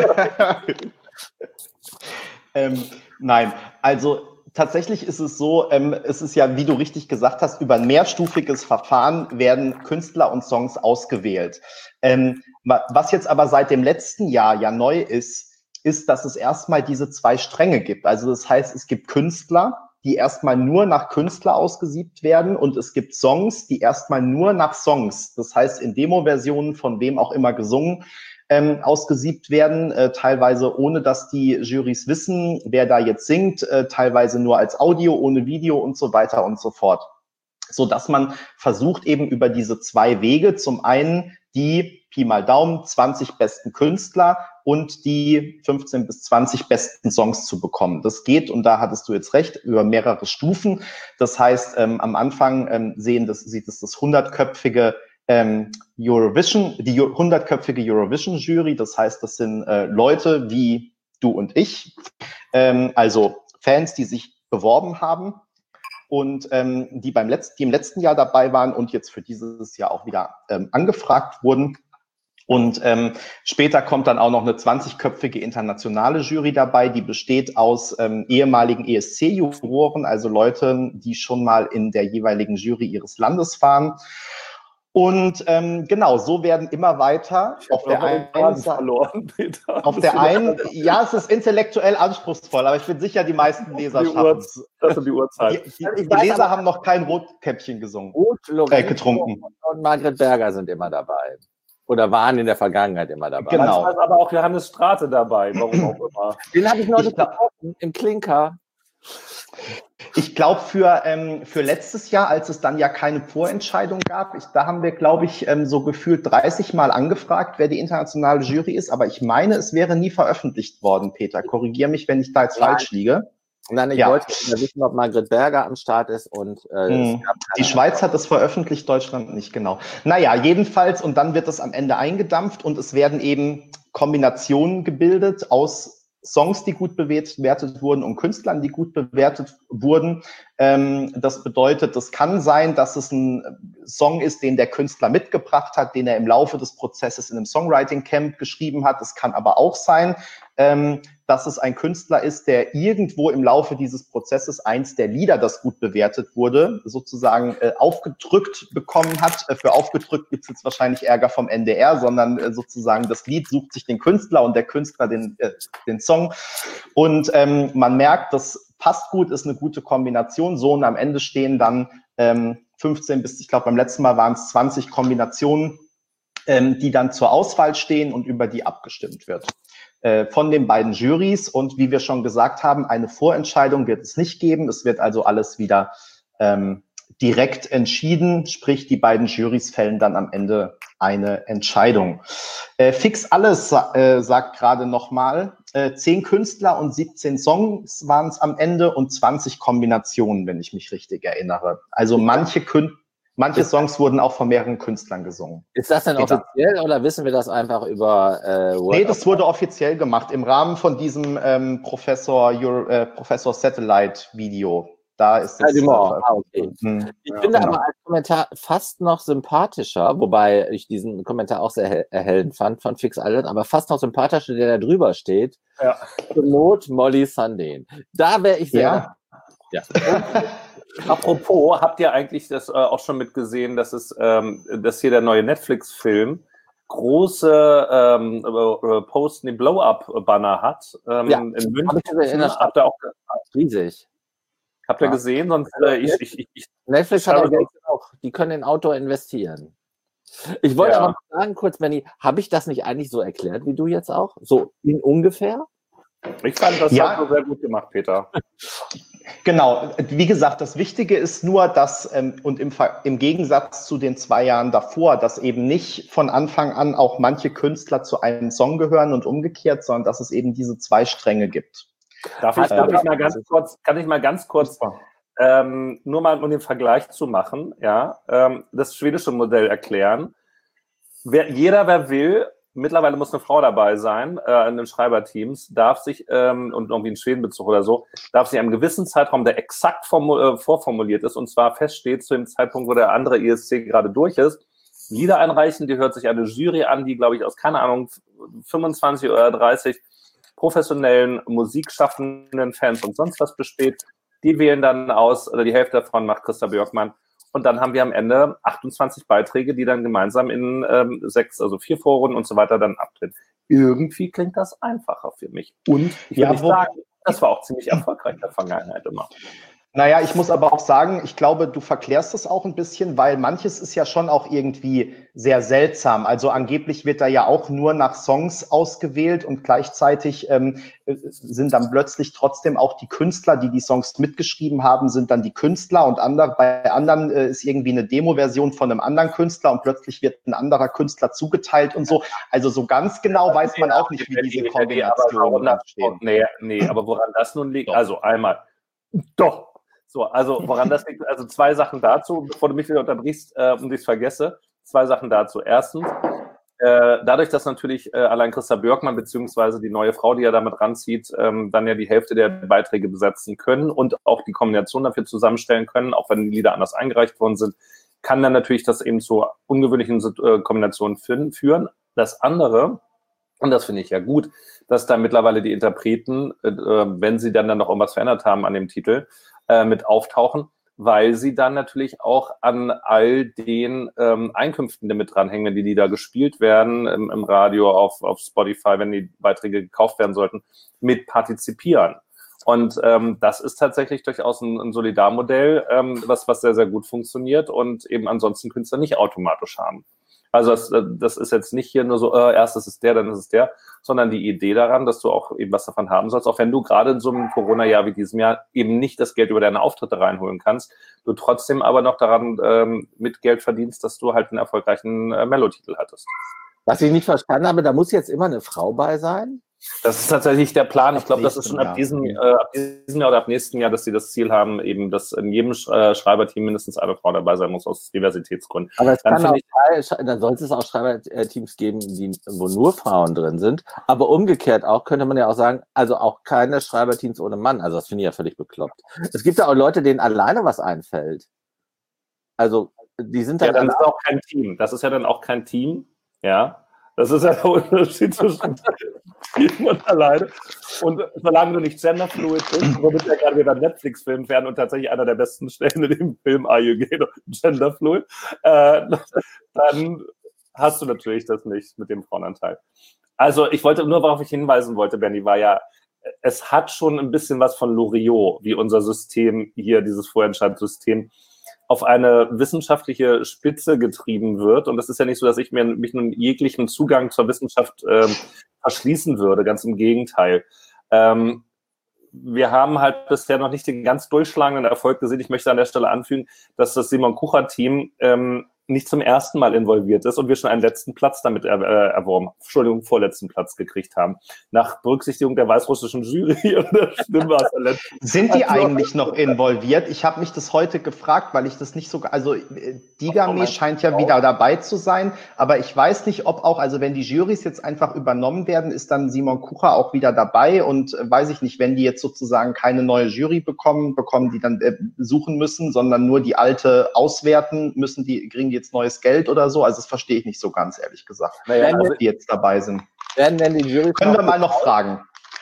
ähm, nein, also tatsächlich ist es so, ähm, es ist ja, wie du richtig gesagt hast, über ein mehrstufiges Verfahren werden Künstler und Songs ausgewählt. Ähm, was jetzt aber seit dem letzten Jahr ja neu ist, ist, dass es erstmal diese zwei Stränge gibt. Also das heißt, es gibt Künstler, die erstmal nur nach Künstler ausgesiebt werden und es gibt Songs, die erstmal nur nach Songs, das heißt in Demo-Versionen von wem auch immer gesungen, Ähm, ausgesiebt werden, äh, teilweise ohne, dass die Jurys wissen, wer da jetzt singt, äh, teilweise nur als Audio, ohne Video und so weiter und so fort. So dass man versucht eben über diese zwei Wege, zum einen die Pi mal Daumen zwanzig besten Künstler und die fünfzehn bis zwanzig besten Songs zu bekommen. Das geht, und da hattest du jetzt recht, über mehrere Stufen. Das heißt, ähm, am Anfang ähm, sehen das, sieht es das hundertköpfige ähm, Eurovision, die hundertköpfige Eurovision-Jury. Das heißt, das sind äh, Leute wie du und ich, ähm, also Fans, die sich beworben haben und ähm, die beim letzten, die im letzten Jahr dabei waren und jetzt für dieses Jahr auch wieder ähm, angefragt wurden. Und ähm, später kommt dann auch noch eine zwanzigköpfige internationale Jury dabei, die besteht aus ähm, ehemaligen E S C-Juroren, also Leute, die schon mal in der jeweiligen Jury ihres Landes waren. Und ähm, genau, so werden immer weiter auf der einen verloren, Peter. Auf der einen, ja, es ist intellektuell anspruchsvoll, aber ich bin sicher, die meisten Leser schaffen es. Das ist die Uhrzeit. Die, die, die Leser haben noch kein Rotkäppchen gesungen, Rot, äh, getrunken. Und Margret Berger sind immer dabei. Oder waren in der Vergangenheit immer dabei. Genau. Manchmal ist aber auch Johannes Strate dabei, warum auch immer. Den habe ich neulich getroffen, im Klinker. Ich glaube, für, ähm, für letztes Jahr, als es dann ja keine Vorentscheidung gab, ich, da haben wir, glaube ich, ähm, so gefühlt dreißig Mal angefragt, wer die internationale Jury ist. Aber ich meine, es wäre nie veröffentlicht worden, Peter. Korrigier mich, wenn ich da jetzt Nein. falsch liege. Nein, ich Ja. wollte wissen, ob Margret Berger am Start ist. Und äh, Hm. Die Schweiz hat es veröffentlicht, Deutschland nicht, genau. Naja, jedenfalls, und dann wird es am Ende eingedampft und es werden eben Kombinationen gebildet aus Songs, die gut bewertet wurden und Künstlern, die gut bewertet wurden. Ähm, das bedeutet, es kann sein, dass es ein Song ist, den der Künstler mitgebracht hat, den er im Laufe des Prozesses in einem Songwriting-Camp geschrieben hat. Es kann aber auch sein, ähm, dass es ein Künstler ist, der irgendwo im Laufe dieses Prozesses eins der Lieder, das gut bewertet wurde, sozusagen äh, aufgedrückt bekommen hat. Äh, für aufgedrückt gibt es jetzt wahrscheinlich Ärger vom N D R, sondern äh, sozusagen das Lied sucht sich den Künstler und der Künstler den, äh, den Song. Und ähm, man merkt, das passt gut, ist eine gute Kombination. So, und am Ende stehen dann ähm, fünfzehn bis, ich glaube, beim letzten Mal waren es zwanzig Kombinationen, ähm, die dann zur Auswahl stehen und über die abgestimmt wird von den beiden Jurys. Und wie wir schon gesagt haben, eine Vorentscheidung wird es nicht geben. Es wird also alles wieder ähm, direkt entschieden, sprich die beiden Jurys fällen dann am Ende eine Entscheidung. Äh, Fix Alles äh, sagt gerade nochmal, äh, zehn Künstler und siebzehn Songs waren es am Ende und zwanzig Kombinationen, wenn ich mich richtig erinnere. Also manche Künstler, Manche Songs wurden auch von mehreren Künstlern gesungen. Ist das denn Peter. offiziell oder wissen wir das einfach über äh, Word? Nee, das wurde offiziell gemacht im Rahmen von diesem ähm, Professor, Euro, äh, Professor Satellite Video. Da ist es. Ja, ah, okay. Hm. Ich Ja, finde genau. aber als Kommentar fast noch sympathischer, wobei ich diesen Kommentar auch sehr erhell- erhellend fand von Fix Alles, aber fast noch sympathischer, der da drüber steht. Ja. Zur Not Molly Sundin. Da wäre ich sehr. Ja. Ja. Apropos, habt ihr eigentlich das äh, auch schon mitgesehen, dass es, ähm, dass hier der neue Netflix-Film große ähm, äh, Posten, den Blow-Up-Banner hat ähm, Ja. in Hab ich München? gesehen, in der Stadt. Habt ihr auch riesig. habt ihr Ja. gesehen? Sonst äh, ich, ich, ich, ich Netflix hat schau- ja Geld auch. Die können in Outdoor investieren. Ich wollte Ja. aber noch sagen, kurz, Benni, habe ich das nicht eigentlich so erklärt, wie du jetzt auch? So in ungefähr? ich fand das Ja. hast du sehr gut gemacht, Peter. Genau, wie gesagt, das Wichtige ist nur, dass ähm, und im, Ver- im Gegensatz zu den zwei Jahren davor, dass eben nicht von Anfang an auch manche Künstler zu einem Song gehören und umgekehrt, sondern dass es eben diese zwei Stränge gibt. Darf ich, Äh, darf ich mal ganz kurz, kann ich mal ganz kurz ähm, nur mal um den Vergleich zu machen, ja, ähm, das schwedische Modell erklären. Wer, jeder, wer will, mittlerweile muss eine Frau dabei sein, äh, in den Schreiberteams, darf sich, ähm, und irgendwie ein Schwedenbezug oder so, darf sich einem gewissen Zeitraum, der exakt formu- äh, vorformuliert ist, und zwar feststeht zu dem Zeitpunkt, wo der andere E S C gerade durch ist, Lieder einreichen, die hört sich eine Jury an, die, glaube ich, aus, keine Ahnung, fünfundzwanzig oder dreißig professionellen, musikschaffenden Fans und sonst was besteht. Die wählen dann aus, oder die Hälfte davon macht Christa Björkmann. Und dann haben wir am Ende achtundzwanzig Beiträge, die dann gemeinsam in ähm, sechs, also vier Foren und so weiter dann abtreten. Irgendwie klingt das einfacher für mich. Und ich Ja, würde wo- sagen, das war auch ziemlich erfolgreich in der Vergangenheit immer. Naja, ich muss aber auch sagen, ich glaube, du verklärst das auch ein bisschen, weil manches ist ja schon auch irgendwie sehr seltsam. Also angeblich wird da ja auch nur nach Songs ausgewählt und gleichzeitig ähm, sind dann plötzlich trotzdem auch die Künstler, die die Songs mitgeschrieben haben, sind dann die Künstler und andere, bei anderen äh, ist irgendwie eine Demo-Version von einem anderen Künstler und plötzlich wird ein anderer Künstler zugeteilt und so. Also so ganz genau weiß man auch nicht, wie diese Kombinationen entstehen. Nee, nee, aber woran das nun liegt, also einmal, doch. So, also woran das liegt, also zwei Sachen dazu, bevor du mich wieder unterbrichst äh, und ich es vergesse. Zwei Sachen dazu. Erstens, äh, dadurch, dass natürlich äh, allein Christa Björkmann beziehungsweise die neue Frau, die ja damit ranzieht, ähm, dann ja die Hälfte der Beiträge besetzen können und auch die Kombination dafür zusammenstellen können, auch wenn die Lieder anders eingereicht worden sind, kann dann natürlich das eben zu ungewöhnlichen äh, Kombinationen führen. Das andere, und das finde ich ja gut, dass da mittlerweile die Interpreten, äh, wenn sie dann, dann noch irgendwas verändert haben an dem Titel, äh, mit auftauchen, weil sie dann natürlich auch an all den ähm, Einkünften, die mit dranhängen, wenn die Lieder gespielt werden, im, im Radio, auf, auf Spotify, wenn die Beiträge gekauft werden sollten, mit partizipieren. Und ähm, das ist tatsächlich durchaus ein, ein Solidarmodell, ähm, was, was sehr, sehr gut funktioniert und eben ansonsten Künstler nicht automatisch haben. Also das, das ist jetzt nicht hier nur so, äh, erst ist es der, dann ist es der, sondern die Idee daran, dass du auch eben was davon haben sollst, auch wenn du gerade in so einem Corona-Jahr wie diesem Jahr eben nicht das Geld über deine Auftritte reinholen kannst, du trotzdem aber noch daran ähm, mit Geld verdienst, dass du halt einen erfolgreichen äh, Mellotitel hattest. Was ich nicht verstanden habe, da muss jetzt immer eine Frau bei sein? Das ist tatsächlich der Plan. Ich glaube, das ist schon ab diesem, äh, ab diesem Jahr oder ab nächsten Jahr, dass sie das Ziel haben, eben, dass in jedem äh, Schreiberteam mindestens eine Frau dabei sein muss, aus Diversitätsgründen. Aber es dann kann auch, ich, dann sollte es auch Schreiberteams geben, die, wo nur Frauen drin sind. Aber umgekehrt auch, könnte man ja auch sagen, also auch keine Schreiberteams ohne Mann. Also das finde ich ja völlig bekloppt. Es gibt ja auch Leute, denen alleine was einfällt. Also die sind dann... Ja, dann ist auch kein Team. Das ist ja dann auch kein Team, ja. Das ist ja der Unterschied zwischen Team und alleine. Und solange du nicht genderfluid bist, womit ja gerade wieder Netflix-Film werden und tatsächlich einer der besten Stellen in dem Film Are You Gay genderfluid, äh, dann hast du natürlich das nicht mit dem Frauenanteil. Also ich wollte nur, worauf ich hinweisen wollte, Benni, war ja, es hat schon ein bisschen was von Loriot, wie unser System hier, dieses Vorentscheidungssystem, auf eine wissenschaftliche Spitze getrieben wird. Und das ist ja nicht so, dass ich mir mich nun jeglichen Zugang zur Wissenschaft ähm, verschließen würde, ganz im Gegenteil. Ähm, wir haben halt bisher noch nicht den ganz durchschlagenden Erfolg gesehen. Ich möchte an der Stelle anfügen, dass das Simon-Kucher-Team ähm, nicht zum ersten Mal involviert ist und wir schon einen letzten Platz damit er, äh, erworben, Entschuldigung, vorletzten Platz gekriegt haben. Nach Berücksichtigung der weißrussischen Jury und der Stimmwasser. Sind die also eigentlich noch involviert? Ich habe mich das heute gefragt, weil ich das nicht so, also Digame scheint ja wieder dabei zu sein, aber ich weiß nicht, ob auch, also wenn die Jurys jetzt einfach übernommen werden, ist dann Simon Kucher auch wieder dabei und äh, weiß ich nicht, wenn die jetzt sozusagen keine neue Jury bekommen, bekommen die dann äh, suchen müssen, sondern nur die alte auswerten, müssen die, kriegen die jetzt neues Geld oder so? Also das verstehe ich nicht so ganz, ehrlich gesagt, naja, also, die jetzt dabei sind. Werden denn die Jurys Können wir mal noch fragen?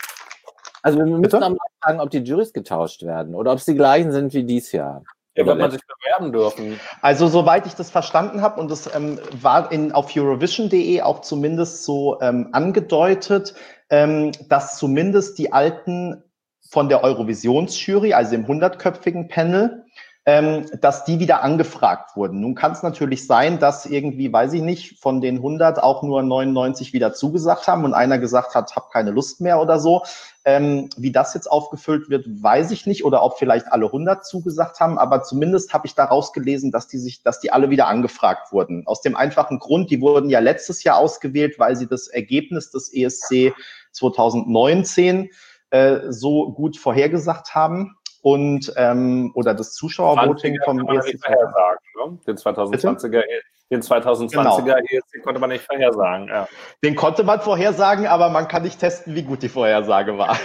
Also wir müssen auch mal fragen, ob die Jurys getauscht werden oder ob es die gleichen sind wie dies Jahr. Ja, wird man sich bewerben dürfen. Also soweit ich das verstanden habe, und das ähm, war in, auf Eurovision punkt de auch zumindest so ähm, angedeutet, ähm, dass zumindest die Alten von der Eurovisionsjury, also dem hundertköpfigen Panel, ähm, dass die wieder angefragt wurden. Nun kann es natürlich sein, dass irgendwie, weiß ich nicht, von den hundert auch nur neunundneunzig wieder zugesagt haben und einer gesagt hat, hab keine Lust mehr oder so. Ähm, wie das jetzt aufgefüllt wird, weiß ich nicht, oder ob vielleicht alle hundert zugesagt haben, aber zumindest habe ich daraus gelesen, dass die sich, dass die alle wieder angefragt wurden. Aus dem einfachen Grund, die wurden ja letztes Jahr ausgewählt, weil sie das Ergebnis des E S C zwanzig neunzehn äh, so gut vorhergesagt haben. Und ähm, oder das Zuschauervoting vom E S C vorhersagen, ne? Den zweitausendzwanziger, den zweitausendzwanziger genau. E S C konnte man nicht vorhersagen. Ja. Den konnte man vorhersagen, aber man kann nicht testen, wie gut die Vorhersage war.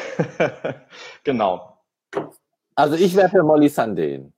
Genau. Also ich wäre für Molly Sandén.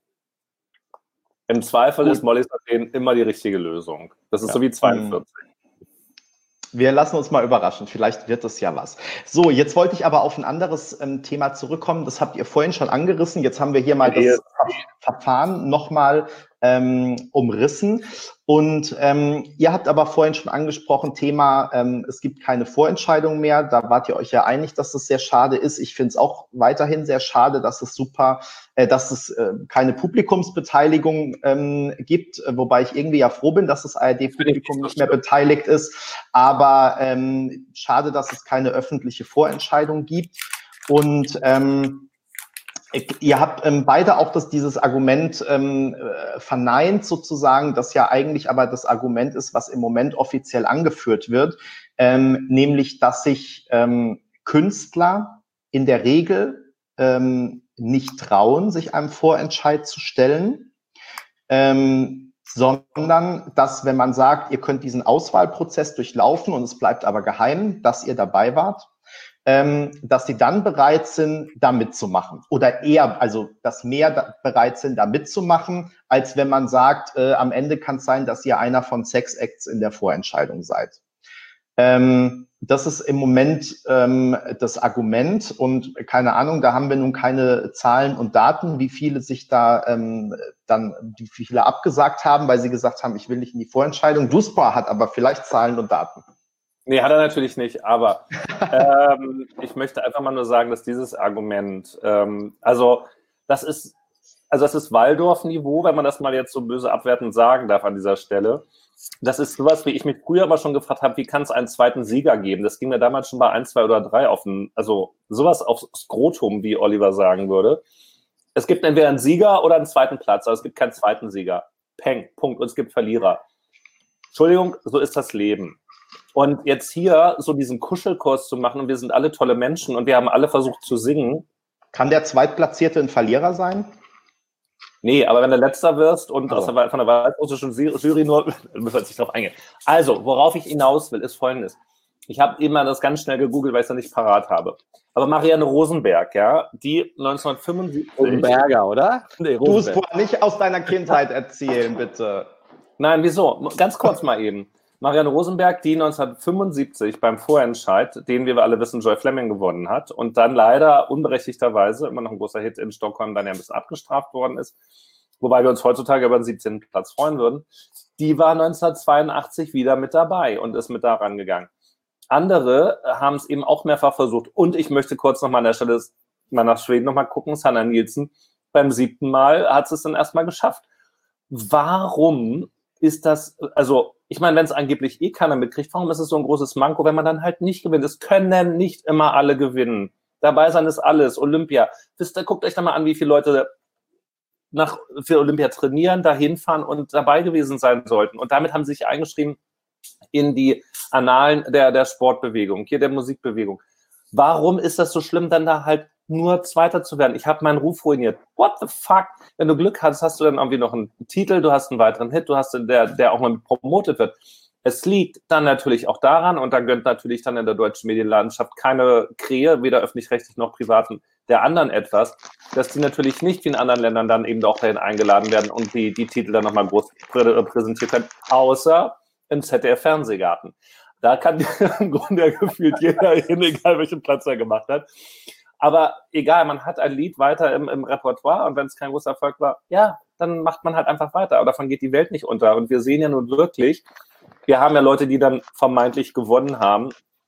Im Zweifel gut. Ist Molly Sandén immer die richtige Lösung. Das ist ja. So wie zweiundvierzig. Wir lassen uns mal überraschen, vielleicht wird das ja was. So, jetzt wollte ich aber auf ein anderes ähm, Thema zurückkommen. Das habt ihr vorhin schon angerissen. Jetzt haben wir hier mal das Verfahren nochmal ähm, umrissen. Und ähm, ihr habt aber vorhin schon angesprochen, Thema, ähm, es gibt keine Vorentscheidung mehr. Da wart ihr euch ja einig, dass das sehr schade ist. Ich finde es auch weiterhin sehr schade, dass es super, äh, dass es äh, keine Publikumsbeteiligung ähm, gibt, äh, wobei ich irgendwie ja froh bin, dass das A R D-Publikum nicht mehr beteiligt ist. Aber ähm, schade, dass es keine öffentliche Vorentscheidung gibt. Und ähm, ihr habt ähm, beide auch das, dieses Argument ähm, äh, verneint sozusagen, das ja eigentlich aber das Argument ist, was im Moment offiziell angeführt wird, ähm, nämlich, dass sich ähm, Künstler in der Regel ähm, nicht trauen, sich einem Vorentscheid zu stellen. Ähm, sondern dass, wenn man sagt, ihr könnt diesen Auswahlprozess durchlaufen und es bleibt aber geheim, dass ihr dabei wart, ähm, dass sie dann bereit sind, da mitzumachen. Oder eher, also dass mehr da bereit sind, da mitzumachen, als wenn man sagt, äh, am Ende kann es sein, dass ihr einer von Sex Acts in der Vorentscheidung seid. Ähm, das ist im Moment ähm, das Argument und keine Ahnung, da haben wir nun keine Zahlen und Daten, wie viele sich da ähm, dann, wie viele abgesagt haben, weil sie gesagt haben, ich will nicht in die Vorentscheidung. Duspa hat aber vielleicht Zahlen und Daten. Nee, hat er natürlich nicht, aber ähm, ich möchte einfach mal nur sagen, dass dieses Argument, ähm, also das ist, also das ist Waldorf-Niveau, wenn man das mal jetzt so böse abwertend sagen darf an dieser Stelle. Das ist sowas, wie ich mich früher mal schon gefragt habe, wie kann es einen zweiten Sieger geben? Das ging mir damals schon bei eins, zwei oder drei auf den, also sowas aufs Skrotum, wie Oliver sagen würde. Es gibt entweder einen Sieger oder einen zweiten Platz, aber es gibt keinen zweiten Sieger. Peng, Punkt. Und es gibt Verlierer. Entschuldigung, so ist das Leben. Und jetzt hier so diesen Kuschelkurs zu machen und wir sind alle tolle Menschen und wir haben alle versucht zu singen. Kann der Zweitplatzierte ein Verlierer sein? Nee, aber wenn du Letzter wirst und also. aus der, von der weißrussischen Jury nur, müssen wir jetzt nicht drauf eingehen. Also, worauf ich hinaus will, ist Folgendes. Ich habe eben mal das ganz schnell gegoogelt, weil ich es ja nicht parat habe. Aber Marianne Rosenberg, ja, die neunzehnhundertfünfundsiebzig... Rosenberger, oder? Nee, du musst nicht aus deiner Kindheit erzählen, bitte. Nein, wieso? Ganz kurz mal eben. Marianne Rosenberg, die neunzehnhundertfünfundsiebzig beim Vorentscheid, den, wie wir alle wissen, Joy Fleming gewonnen hat und dann leider unberechtigterweise, immer noch ein großer Hit in Stockholm, dann ja ein bisschen abgestraft worden ist, wobei wir uns heutzutage über den siebzehnten Platz freuen würden, die war neunzehnhundertzweiundachtzig wieder mit dabei und ist mit da rangegangen. Andere haben es eben auch mehrfach versucht und ich möchte kurz nochmal an der Stelle mal nach Schweden nochmal gucken, Sanna Nielsen, beim siebten Mal hat es dann erstmal geschafft. Warum ist das, also ich meine, wenn es angeblich eh keiner mitkriegt, warum ist es so ein großes Manko, wenn man dann halt nicht gewinnt? Es können nicht immer alle gewinnen. Dabei sein ist alles. Olympia. Wisst ihr, guckt euch da mal an, wie viele Leute nach, für Olympia trainieren, da hinfahren und dabei gewesen sein sollten. Und damit haben sie sich eingeschrieben in die Annalen der, der Sportbewegung, hier der Musikbewegung. Warum ist das so schlimm, dann da halt nur Zweiter zu werden? Ich habe meinen Ruf ruiniert. What the fuck? Wenn du Glück hast, hast du dann irgendwie noch einen Titel, du hast einen weiteren Hit, du hast der, der auch mal promotet wird. Es liegt dann natürlich auch daran, und da gönnt natürlich dann in der deutschen Medienlandschaft keine Krähe, weder öffentlich-rechtlich noch privaten, der anderen etwas, dass die natürlich nicht wie in anderen Ländern dann eben auch dahin eingeladen werden und die, die Titel dann nochmal groß prä- präsentiert werden, außer im Z D F-Fernsehgarten. Da kann im Grunde gefühlt jeder hin, egal welchen Platz er gemacht hat. Aber egal, man hat ein Lied weiter im, im Repertoire und wenn es kein großer Erfolg war, ja, dann macht man halt einfach weiter. Aber davon geht die Welt nicht unter. Und wir sehen ja nun wirklich, wir haben ja Leute, die dann vermeintlich gewonnen haben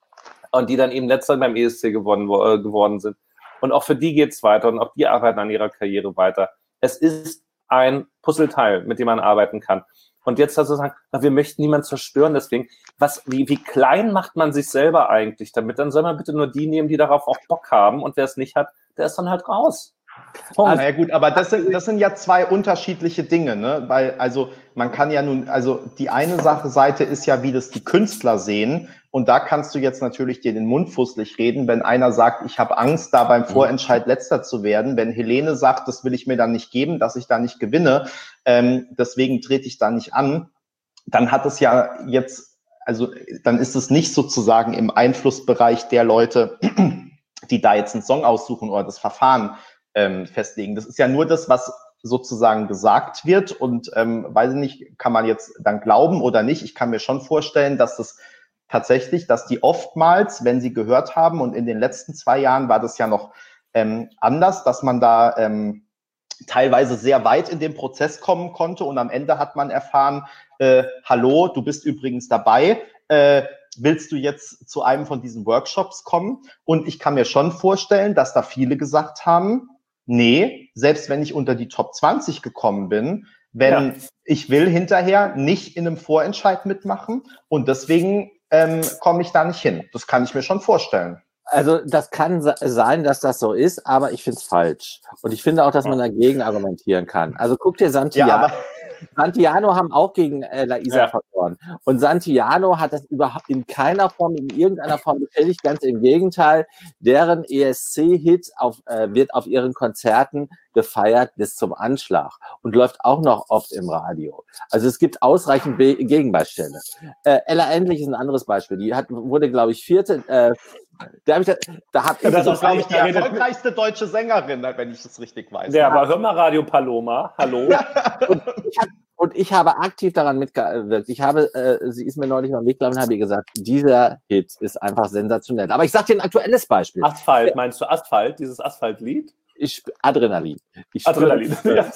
und die dann eben letzter beim E S C gewonnen, äh, geworden sind. Und auch für die geht es weiter und auch die arbeiten an ihrer Karriere weiter. Es ist ein Puzzleteil, mit dem man arbeiten kann. Und jetzt also sagen, wir möchten niemanden zerstören, deswegen, was, wie, wie klein macht man sich selber eigentlich damit? Dann soll man bitte nur die nehmen, die darauf auch Bock haben und wer es nicht hat, der ist dann halt raus. Punkt. Ja gut, aber das sind, das sind ja zwei unterschiedliche Dinge, ne? Weil, also man kann ja nun, also die eine Sache, Seite ist ja, wie das die Künstler sehen und da kannst du jetzt natürlich dir den Mund fusselig reden, wenn einer sagt, ich habe Angst, da beim Vorentscheid Letzter zu werden, wenn Helene sagt, das will ich mir dann nicht geben, dass ich da nicht gewinne, ähm, deswegen trete ich da nicht an, dann hat es ja jetzt, also dann ist es nicht sozusagen im Einflussbereich der Leute, die da jetzt einen Song aussuchen oder das Verfahren ähm, festlegen. Das ist ja nur das, was sozusagen gesagt wird und ähm, weiß ich nicht, kann man jetzt dann glauben oder nicht. Ich kann mir schon vorstellen, dass das tatsächlich, dass die oftmals, wenn sie gehört haben und in den letzten zwei Jahren war das ja noch ähm, anders, dass man da ähm, teilweise sehr weit in den Prozess kommen konnte und am Ende hat man erfahren, äh, hallo, du bist übrigens dabei, äh, willst du jetzt zu einem von diesen Workshops kommen? Und ich kann mir schon vorstellen, dass da viele gesagt haben, nee, selbst wenn ich unter die Top zwanzig gekommen bin, wenn ja. ich will hinterher nicht in einem Vorentscheid mitmachen und deswegen ähm, komme ich da nicht hin. Das kann ich mir schon vorstellen. Also das kann sein, dass das so ist, aber ich finde es falsch. Und ich finde auch, dass man dagegen argumentieren kann. Also guck dir Santiano. Ja, Santiano haben auch gegen äh, Laisa ja. verloren. verloren. Und Santillano hat das überhaupt in keiner Form, in irgendeiner Form beschädigt. Ganz im Gegenteil, deren E S C-Hit auf, äh, wird auf ihren Konzerten gefeiert bis zum Anschlag und läuft auch noch oft im Radio. Also es gibt ausreichend Be- Gegenbeispiele. Äh, Ella Endlich ist ein anderes Beispiel. Die hat, wurde, glaube ich, vierte. Äh, da habe ich, da hab ich das ist, glaube ich, die erfolgreichste deutsche Sängerin, wenn ich das richtig weiß. Ja, aber hör mal Radio Paloma. Hallo. und, ich hab, und ich habe aktiv daran mitgewirkt. Ich habe, äh, sie ist mir neulich mal mitgelaufen und habe ihr gesagt, dieser Hit ist einfach sensationell. Aber ich sage dir ein aktuelles Beispiel. Asphalt, meinst du Asphalt, dieses Asphaltlied? Ich, Adrenalin. Ich Adrenalin. Ja.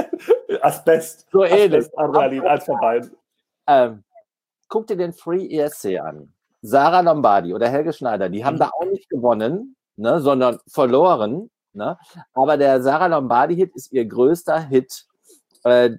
Asbest. So ähnlich. Asbest, Adrenalin, als vorbei. Ähm, guck dir den Free E S C an. Sarah Lombardi oder Helge Schneider, die haben mhm. da auch nicht gewonnen, ne, sondern verloren. Ne? Aber der Sarah Lombardi-Hit ist ihr größter Hit äh,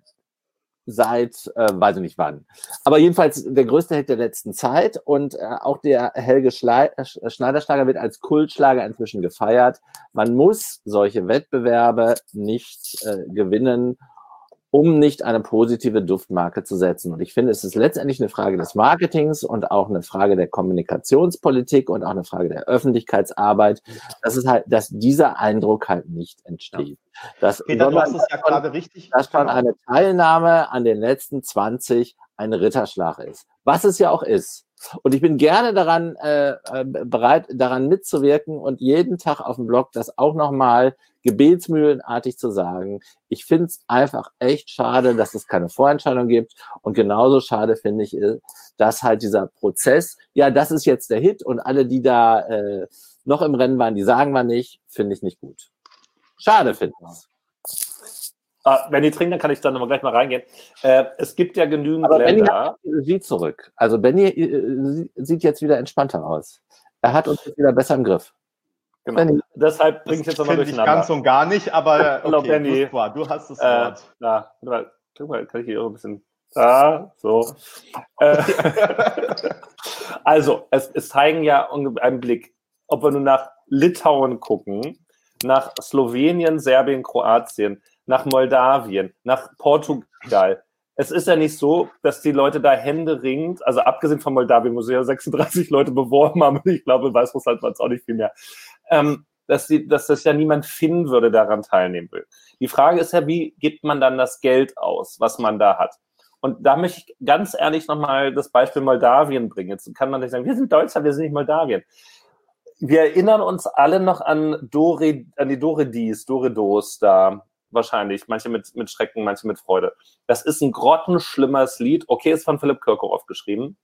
seit, äh, weiß ich nicht wann. Aber jedenfalls der größte Hit der letzten Zeit und äh, auch der Helge Schle- Schneider-Schlager wird als Kultschlager inzwischen gefeiert. Man muss solche Wettbewerbe nicht äh, gewinnen, um nicht eine positive Duftmarke zu setzen. Und ich finde, es ist letztendlich eine Frage des Marketings und auch eine Frage der Kommunikationspolitik und auch eine Frage der Öffentlichkeitsarbeit, dass es halt, dass dieser Eindruck halt nicht entsteht. Dass, Peter, du hast es ja gerade richtig. Dass schon eine Teilnahme an den letzten zwanzig ein Ritterschlag ist. Was es ja auch ist. Und ich bin gerne daran äh, bereit, daran mitzuwirken und jeden Tag auf dem Blog das auch nochmal gebetsmühlenartig zu sagen. Ich finde es einfach echt schade, dass es keine Vorentscheidung gibt. Und genauso schade finde ich, dass halt dieser Prozess, ja, das ist jetzt der Hit und alle, die da äh, noch im Rennen waren, die sagen wir nicht, finde ich nicht gut. Schade finde ich es. Ah, wenn die trinken, dann kann ich dann noch gleich mal reingehen. Äh, es gibt ja genügend Aber Benny Länder. hat die Regie zurück. Also Benny äh, sieht jetzt wieder entspannter aus. Er hat uns jetzt wieder besser im Griff. Genau. Benny. Deshalb bringe ich jetzt nochmal durcheinander. Ganz und gar nicht, aber Hallo, okay, Benny. du hast das Äh, Wort. da, guck mal, kann ich hier auch ein bisschen. Da, so. äh, also, es, es zeigen ja einen Blick, ob wir nun nach Litauen gucken, nach Slowenien, Serbien, Kroatien, nach Moldawien, nach Portugal. Es ist ja nicht so, dass die Leute da händeringend, also abgesehen von Moldawien, wo sie ja sechsunddreißig Leute beworben haben, ich glaube, in Weißrussland waren es auch nicht viel mehr, ähm, dass, die, dass das ja niemand finden würde, daran teilnehmen will. Die Frage ist ja, wie gibt man dann das Geld aus, was man da hat? Und da möchte ich ganz ehrlich nochmal das Beispiel Moldawien bringen. Jetzt kann man nicht sagen, wir sind Deutschland, wir sind nicht Moldawien. Wir erinnern uns alle noch an, Dore, an die Doredis, Doredos da, wahrscheinlich. Manche mit, mit Schrecken, manche mit Freude. Das ist ein grottenschlimmes Lied. Okay, ist von Philipp Kirkorov geschrieben.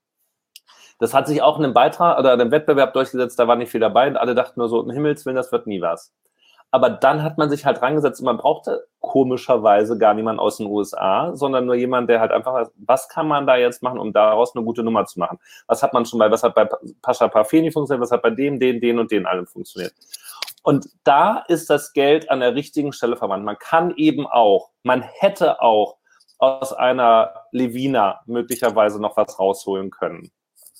Das hat sich auch in einem Beitrag oder in einem Wettbewerb durchgesetzt, da war nicht viel dabei und alle dachten nur so, um Himmels Willen, das wird nie was. Aber dann hat man sich halt rangesetzt und man brauchte komischerweise gar niemanden aus den U S A, sondern nur jemand, der halt einfach, was kann man da jetzt machen, um daraus eine gute Nummer zu machen? Was hat man schon bei, was hat bei Pascha Parfeni funktioniert, was hat bei dem, den, den und den allem funktioniert? Und da ist das Geld an der richtigen Stelle verwandt. Man kann eben auch, man hätte auch aus einer Levina möglicherweise noch was rausholen können.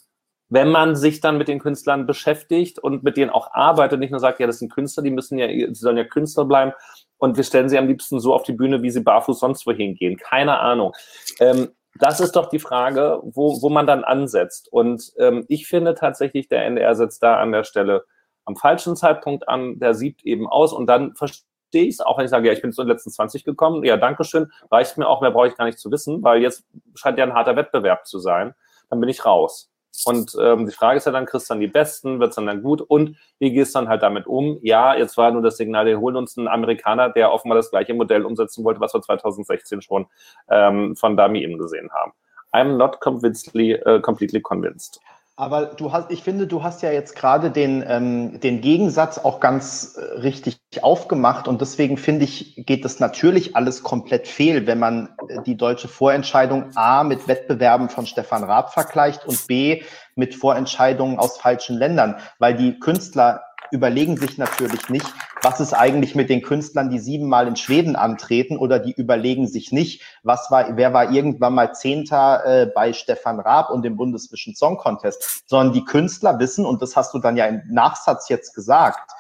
Wenn man sich dann mit den Künstlern beschäftigt und mit denen auch arbeitet, nicht nur sagt, ja, das sind Künstler, die müssen ja, sie sollen ja Künstler bleiben und wir stellen sie am liebsten so auf die Bühne, wie sie barfuß sonst wohin gehen. Keine Ahnung. Ähm, das ist doch die Frage, wo, wo man dann ansetzt. Und ähm, ich finde tatsächlich, der N D R setzt da an der Stelle am falschen Zeitpunkt an, der siebt eben aus und dann verstehe ich es, auch wenn ich sage, ja, ich bin zu den letzten zwanzig gekommen, ja, dankeschön, reicht mir auch, mehr brauche ich gar nicht zu wissen, weil jetzt scheint ja ein harter Wettbewerb zu sein, dann bin ich raus. Und ähm, die Frage ist ja dann, kriegst du dann die Besten, wird es dann, dann gut und wie gehst du dann halt damit um? Ja, jetzt war nur das Signal, wir holen uns einen Amerikaner, der offenbar das gleiche Modell umsetzen wollte, was wir zwanzig sechzehn schon ähm, von Dami eben gesehen haben. I'm not completely, uh, completely convinced. Aber du hast, ich finde, du hast ja jetzt gerade den, ähm, den Gegensatz auch ganz äh, richtig aufgemacht und deswegen finde ich, geht das natürlich alles komplett fehl, wenn man äh, die deutsche Vorentscheidung A mit Wettbewerben von Stefan Raab vergleicht und B mit Vorentscheidungen aus falschen Ländern, weil die Künstler überlegen sich natürlich nicht, was ist eigentlich mit den Künstlern, die siebenmal in Schweden antreten, oder die überlegen sich nicht, was war, wer war irgendwann mal Zehnter äh, bei Stefan Raab und dem Bundesvision Song Contest, sondern die Künstler wissen, und das hast du dann ja im Nachsatz jetzt gesagt,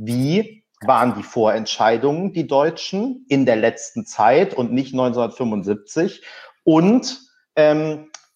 wie waren die Vorentscheidungen, die Deutschen, in der letzten Zeit und nicht neunzehnhundertfünfundsiebzig und ähm,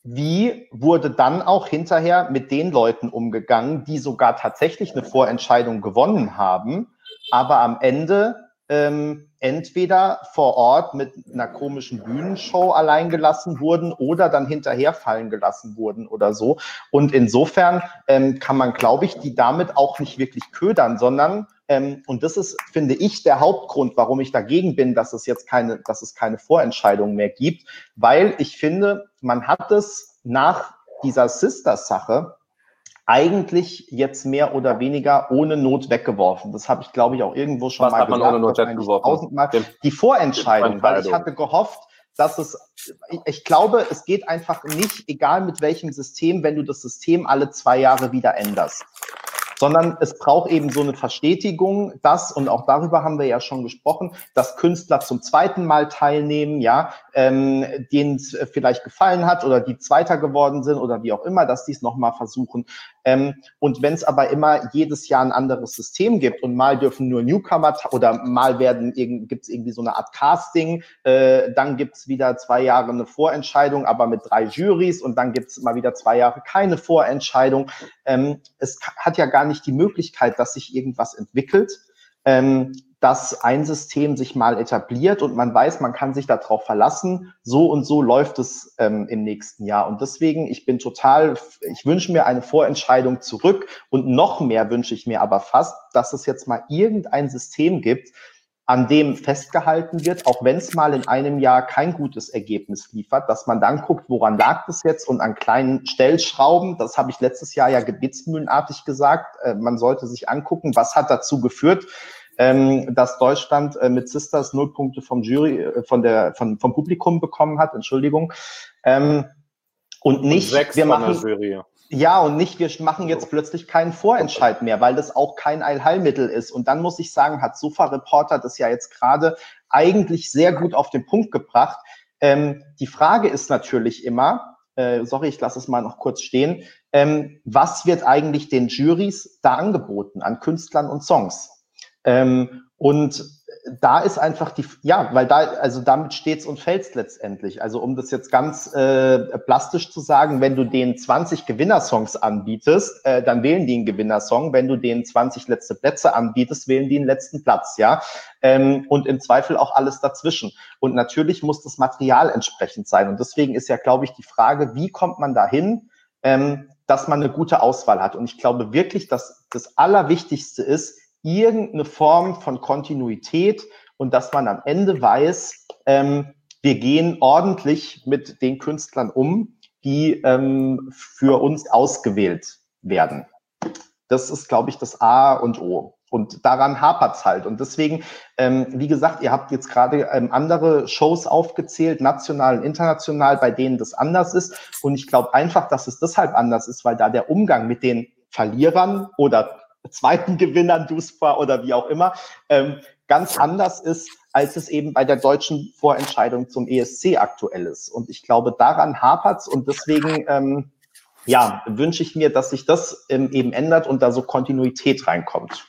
wie wurde dann auch hinterher mit den Leuten umgegangen, die sogar tatsächlich eine Vorentscheidung gewonnen haben, aber am Ende ähm, entweder vor Ort mit einer komischen Bühnenshow allein gelassen wurden oder dann hinterher fallen gelassen wurden oder so. Und insofern ähm, kann man, glaube ich, die damit auch nicht wirklich ködern, sondern ähm, und das ist, finde ich, der Hauptgrund, warum ich dagegen bin, dass es jetzt keine, dass es keine Vorentscheidung mehr gibt, weil ich finde, man hat es nach dieser Sisters-Sache eigentlich jetzt mehr oder weniger ohne Not weggeworfen. Das habe ich, glaube ich, auch irgendwo schon Was mal hat man gesagt. ohne Not weggeworfen? Tausendmal. Die Vorentscheidung, weil ich hatte gehofft, dass es, ich glaube, es geht einfach nicht, egal mit welchem System, wenn du das System alle zwei Jahre wieder änderst. Sondern es braucht eben so eine Verstetigung, dass, und auch darüber haben wir ja schon gesprochen, dass Künstler zum zweiten Mal teilnehmen, ja, ähm, denen es vielleicht gefallen hat oder die Zweiter geworden sind oder wie auch immer, dass die es nochmal versuchen. Ähm, und wenn es aber immer jedes Jahr ein anderes System gibt und mal dürfen nur Newcomer oder mal werden gibt es irgendwie so eine Art Casting, äh, dann gibt es wieder zwei Jahre eine Vorentscheidung, aber mit drei Jurys und dann gibt es mal wieder zwei Jahre keine Vorentscheidung. Ähm, es hat ja gar nicht die Möglichkeit, dass sich irgendwas entwickelt, ähm, dass ein System sich mal etabliert und man weiß, man kann sich darauf verlassen, so und so läuft es ähm, im nächsten Jahr. Und deswegen, ich bin total, ich wünsche mir eine Vorentscheidung zurück und noch mehr wünsche ich mir aber fast, dass es jetzt mal irgendein System gibt, an dem festgehalten wird, auch wenn es mal in einem Jahr kein gutes Ergebnis liefert, dass man dann guckt, woran lag das jetzt und an kleinen Stellschrauben, das habe ich letztes Jahr ja gebetsmühlenartig gesagt, äh, man sollte sich angucken, was hat dazu geführt, ähm, dass Deutschland äh, mit Sisters null Punkte vom Jury, äh, von der, von, vom Publikum bekommen hat, Entschuldigung, ähm, und nicht, und sechs wir von machen... der Jury. Ja, und nicht, wir machen jetzt plötzlich keinen Vorentscheid mehr, weil das auch kein Allheilmittel ist. Und dann muss ich sagen, hat Sofa Reporter das ja jetzt gerade eigentlich sehr gut auf den Punkt gebracht. Ähm, die Frage ist natürlich immer, äh, sorry, ich lasse es mal noch kurz stehen, ähm, was wird eigentlich den Jurys da angeboten an Künstlern und Songs? Ähm, und da ist einfach die, ja, weil da, also damit steht's und fällt's letztendlich. Also um das jetzt ganz äh, plastisch zu sagen, wenn du denen zwanzig Gewinnersongs anbietest, äh, dann wählen die einen Gewinnersong. Wenn du denen zwanzig letzte Plätze anbietest, wählen die einen letzten Platz, ja. Ähm, und im Zweifel auch alles dazwischen. Und natürlich muss das Material entsprechend sein. Und deswegen ist ja, glaube ich, die Frage, wie kommt man dahin, ähm, dass man eine gute Auswahl hat. Und ich glaube wirklich, dass das Allerwichtigste ist, irgendeine Form von Kontinuität und dass man am Ende weiß, ähm, wir gehen ordentlich mit den Künstlern um, die ähm, für uns ausgewählt werden. Das ist, glaube ich, das A und O. Und daran hapert's halt. Und deswegen, ähm, wie gesagt, ihr habt jetzt gerade ähm, andere Shows aufgezählt, national und international, bei denen das anders ist. Und ich glaube einfach, dass es deshalb anders ist, weil da der Umgang mit den Verlierern oder zweiten Gewinnern, DUSPA oder wie auch immer, ähm, ganz anders ist, als es eben bei der deutschen Vorentscheidung zum E S C aktuell ist. Und ich glaube, daran hapert's und deswegen ähm, ja, wünsche ich mir, dass sich das ähm, eben ändert und da so Kontinuität reinkommt.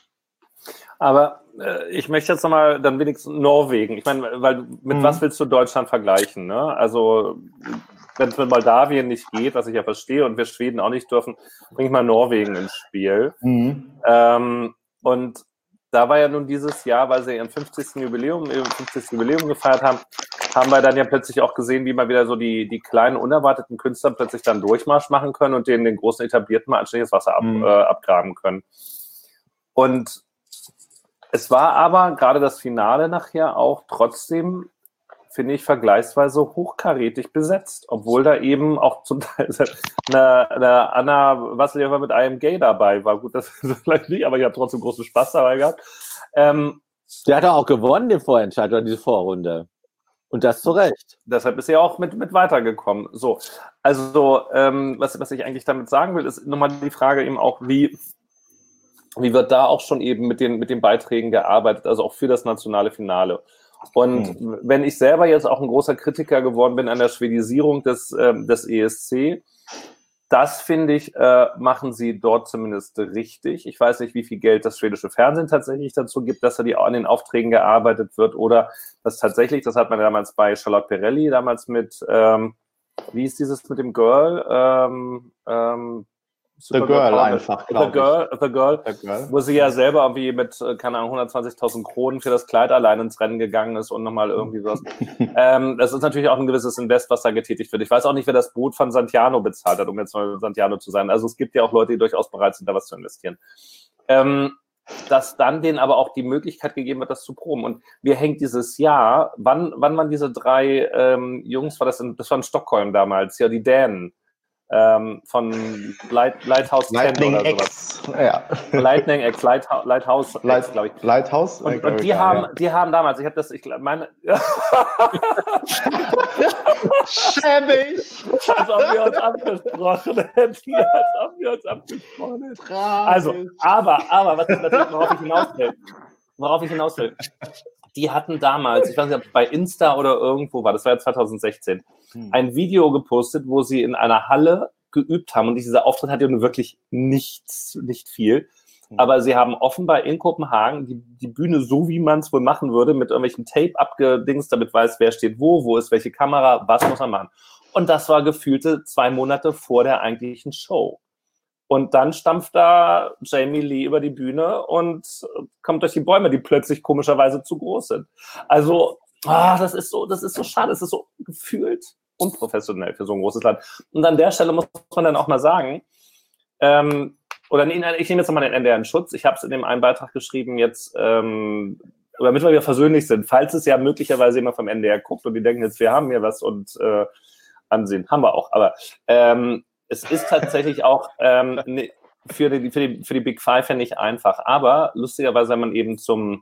Aber äh, ich möchte jetzt nochmal dann wenigstens Norwegen. Ich meine, weil mit mhm. was willst du Deutschland vergleichen? Ne? Also wenn es mit Moldawien nicht geht, was ich ja verstehe, und wir Schweden auch nicht dürfen, bring ich mal Norwegen ins Spiel. Mhm. Ähm, und da war ja nun dieses Jahr, weil sie ihren fünfzigsten Jubiläum, ihren fünfzigsten Jubiläum gefeiert haben, haben wir dann ja plötzlich auch gesehen, wie mal wieder so die, die kleinen, unerwarteten Künstler plötzlich dann Durchmarsch machen können und denen den großen Etablierten mal anständiges Wasser ab, mhm. äh, abgraben können. Und es war aber gerade das Finale nachher auch trotzdem, finde ich, vergleichsweise hochkarätig besetzt, obwohl da eben auch zum Teil eine, eine Anna Vassiljeva mit I Am Gay dabei war. Gut, das vielleicht nicht, aber ich habe trotzdem großen Spaß dabei gehabt. Ähm, Der hat auch gewonnen, den Vorentscheid oder diese Vorrunde. Und das zu Recht. Deshalb ist er auch mit, mit weitergekommen. So, also ähm, was, was ich eigentlich damit sagen will, ist nochmal die Frage eben auch, wie, wie wird da auch schon eben mit den, mit den Beiträgen gearbeitet, also auch für das nationale Finale. Und mhm. wenn ich selber jetzt auch ein großer Kritiker geworden bin an der Schwedisierung des, ähm, des E S C, das finde ich, äh, machen sie dort zumindest richtig. Ich weiß nicht, wie viel Geld das schwedische Fernsehen tatsächlich dazu gibt, dass da die, an den Aufträgen gearbeitet wird oder dass tatsächlich, das hat man damals bei Charlotte Perrelli damals mit, ähm, wie ist dieses mit dem Girl? Ähm, ähm, The Girl Power, einfach, The Girl, The Girl, The Girl, wo sie ja selber irgendwie mit, keine Ahnung, hundertzwanzigtausend Kronen für das Kleid allein ins Rennen gegangen ist und nochmal irgendwie was. ähm, das ist natürlich auch ein gewisses Invest, was da getätigt wird. Ich weiß auch nicht, wer das Boot von Santiano bezahlt hat, um jetzt mal Santiano zu sein. Also es gibt ja auch Leute, die durchaus bereit sind, da was zu investieren. Ähm, dass dann denen aber auch die Möglichkeit gegeben wird, das zu proben. Und mir hängt dieses Jahr, wann, wann waren diese drei ähm, Jungs, war das in, das war in Stockholm damals, ja, die Dänen, ähm, von Light, Lighthouse Lightning oder X. sowas. Ja. Lightning X, Lighthouse, Lighthouse Light, X, glaube ich. Lighthouse? Und, und die, haben, ja. die haben damals, ich habe das, ich meine... Schäbig! Als ob wir uns abgesprochen hätten. Als ob wir uns abgesprochen hätten. Also, aber, aber, was natürlich, worauf ich hinaus will, worauf ich hinaus will, die hatten damals, ich weiß nicht, ob bei Insta oder irgendwo war, das war ja zwanzig sechzehn, hm. ein Video gepostet, wo sie in einer Halle geübt haben und dieser Auftritt hat ja nun wirklich nichts, nicht viel, hm. aber sie haben offenbar in Kopenhagen die, die Bühne so, wie man es wohl machen würde, mit irgendwelchen Tape abgedingst, damit weiß, wer steht wo, wo ist welche Kamera, was muss man machen. Und das war gefühlte zwei Monate vor der eigentlichen Show. Und dann stampft da Jamie Lee über die Bühne und kommt durch die Bäume, die plötzlich komischerweise zu groß sind. Also, ah, das ist so, das ist so schade. Es ist so gefühlt unprofessionell für so ein großes Land. Und an der Stelle muss man dann auch mal sagen, ähm, oder nee, ich nehme jetzt nochmal den N D R in Schutz. Ich habe es in dem einen Beitrag geschrieben, jetzt, ähm, damit wir wieder versöhnlich sind, falls es ja möglicherweise jemand vom N D R guckt und die denken jetzt, wir haben hier was und äh, Ansehen, haben wir auch. Aber ähm, es ist tatsächlich auch ähm, ne, für, die, für, die, für die Big Five ja nicht einfach. Aber lustigerweise, wenn man eben zum,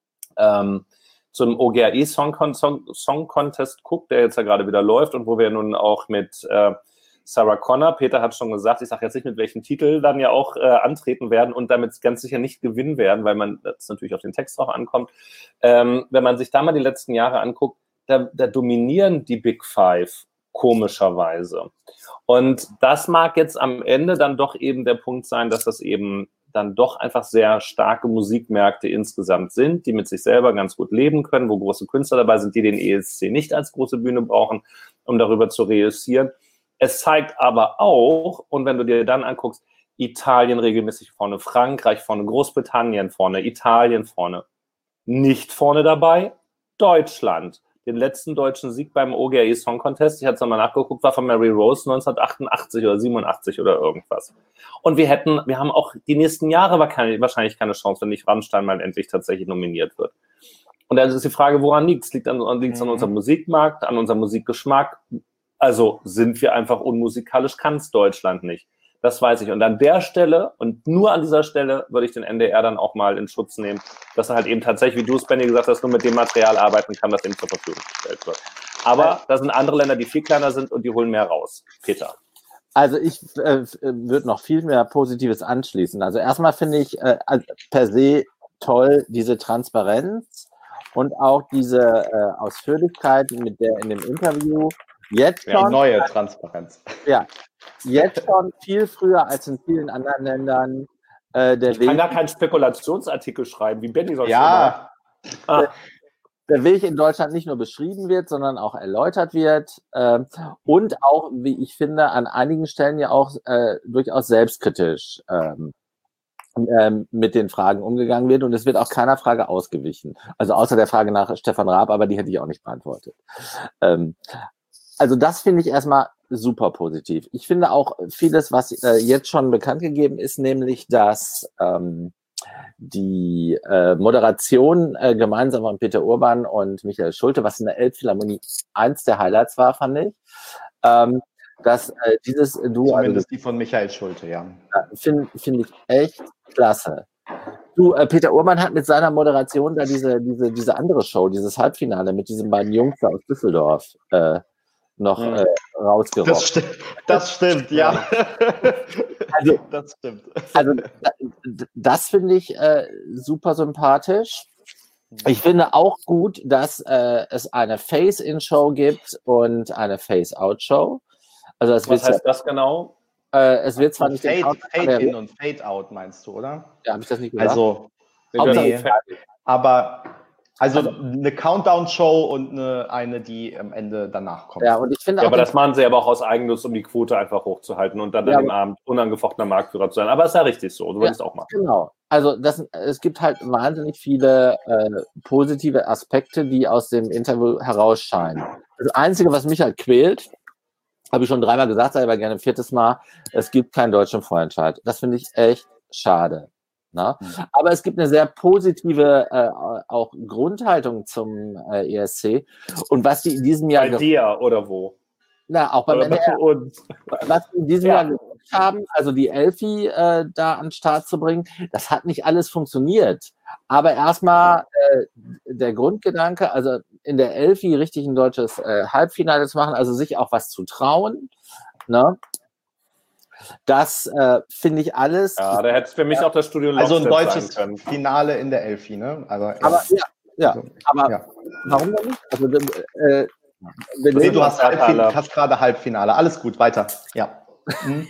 ähm, zum O G A E Song, Song, Song Contest guckt, der jetzt ja gerade wieder läuft und wo wir nun auch mit äh, Sarah Connor, Peter hat schon gesagt, ich sage jetzt nicht, mit welchem Titel dann ja auch äh, antreten werden und damit ganz sicher nicht gewinnen werden, weil man das natürlich auf den Text auch ankommt. Ähm, wenn man sich da mal die letzten Jahre anguckt, da, da dominieren die Big Five komischerweise. Und das mag jetzt am Ende dann doch eben der Punkt sein, dass das eben dann doch einfach sehr starke Musikmärkte insgesamt sind, die mit sich selber ganz gut leben können, wo große Künstler dabei sind, die den E S C nicht als große Bühne brauchen, um darüber zu reüssieren. Es zeigt aber auch, und wenn du dir dann anguckst, Italien regelmäßig vorne, Frankreich vorne, Großbritannien vorne, Italien vorne, nicht vorne dabei, Deutschland. Den letzten deutschen Sieg beim O G A E Song Contest, ich hatte es nochmal nachgeguckt, war von Mary Rose neunzehnhundertachtundachtzig oder siebenundachtzig oder irgendwas. Und wir hätten, wir haben auch die nächsten Jahre wahrscheinlich keine Chance, wenn nicht Rammstein mal endlich tatsächlich nominiert wird. Und dann ist die Frage, woran liegt es? Liegt es an, liegt's an unserem Musikmarkt, an unserem Musikgeschmack? Also sind wir einfach unmusikalisch, kann es Deutschland nicht. Das weiß ich. Und an der Stelle und nur an dieser Stelle würde ich den N D R dann auch mal in Schutz nehmen, dass er halt eben tatsächlich, wie du es, Benny, gesagt hast, nur mit dem Material arbeiten kann, das ihm zur Verfügung gestellt wird. Aber da sind andere Länder, die viel kleiner sind und die holen mehr raus. Peter. Also ich äh, würde noch viel mehr Positives anschließen. Also erstmal finde ich äh, per se toll diese Transparenz und auch diese äh, Ausführlichkeit, mit der in dem Interview jetzt schon... Ja, neue Transparenz. Ja, jetzt schon viel früher als in vielen anderen Ländern. Äh, der ich Weg, kann gar keinen Spekulationsartikel schreiben, wie Benny sonst ja. immer. Ah. Der Weg in Deutschland nicht nur beschrieben wird, sondern auch erläutert wird äh, und auch, wie ich finde, an einigen Stellen ja auch äh, durchaus selbstkritisch ähm, ähm, mit den Fragen umgegangen wird und es wird auch keiner Frage ausgewichen. Also außer der Frage nach Stefan Raab, aber die hätte ich auch nicht beantwortet. Ähm, also das finde ich erstmal super positiv. Ich finde auch vieles, was äh, jetzt schon bekannt gegeben ist, nämlich, dass ähm, die äh, Moderation äh, gemeinsam von Peter Urban und Michael Schulte, was in der Elbphilharmonie eins der Highlights war, fand ich, ähm, dass äh, dieses Duo... Zumindest also, die von Michael Schulte, ja. Finde find ich echt klasse. Du, äh, Peter Urban hat mit seiner Moderation da diese, diese, diese andere Show, dieses Halbfinale mit diesen beiden Jungs da aus Düsseldorf äh, noch hm. äh, rausgerockt. Das stimmt, das stimmt, ja. Also, das stimmt. Also das finde ich äh, super sympathisch. Ich finde auch gut, dass äh, es eine Face-In-Show gibt und eine Face-Out-Show. Also es Was heißt das genau? Äh, es wird zwar und nicht Fade, Fade in und Fade out, meinst du, oder? Ja, habe ich das nicht gesagt? Also, nee, aber Also, Also- eine Countdown-Show und eine, eine, die am Ende danach kommt. Ja, und ich finde Ja, auch, aber den- das machen sie aber auch aus Eigennutz, um die Quote einfach hochzuhalten und dann Ja, an dem Abend unangefochtener Marktführer zu sein. Aber ist ja richtig so, so würde ich es auch machen. genau. Also das, es gibt halt wahnsinnig viele äh, positive Aspekte, die aus dem Interview herausscheinen. Das Einzige, was mich halt quält, habe ich schon dreimal gesagt, sage aber gerne ein viertes Mal, es gibt keinen deutschen Vorentscheid. Das finde ich echt schade. Na? Mhm. Aber es gibt eine sehr positive äh, auch Grundhaltung zum äh, E S C. Und was die in diesem Jahr Bei dir oder wo? na, auch beim Oder N D R, bei uns. was wir in diesem Ja. Jahr gemacht haben, also die Elfi äh, da an den Start zu bringen, das hat nicht alles funktioniert. Aber erstmal äh, der Grundgedanke, also in der Elfi richtig ein deutsches äh, Halbfinale zu machen, also sich auch was zu trauen, ne? Das äh, finde ich alles. Ja, da hätte es für mich auch das Studio Also ein Lockstep deutsches sein können. Finale in der Elfi, ne? Also, ja. Aber ja, ja, Also, aber ja. warum denn nicht? Also, äh, wir Nee, leben- du hast, Halbfin Halbfinale. hast gerade Halbfinale. Alles gut, weiter. Ja. Hm.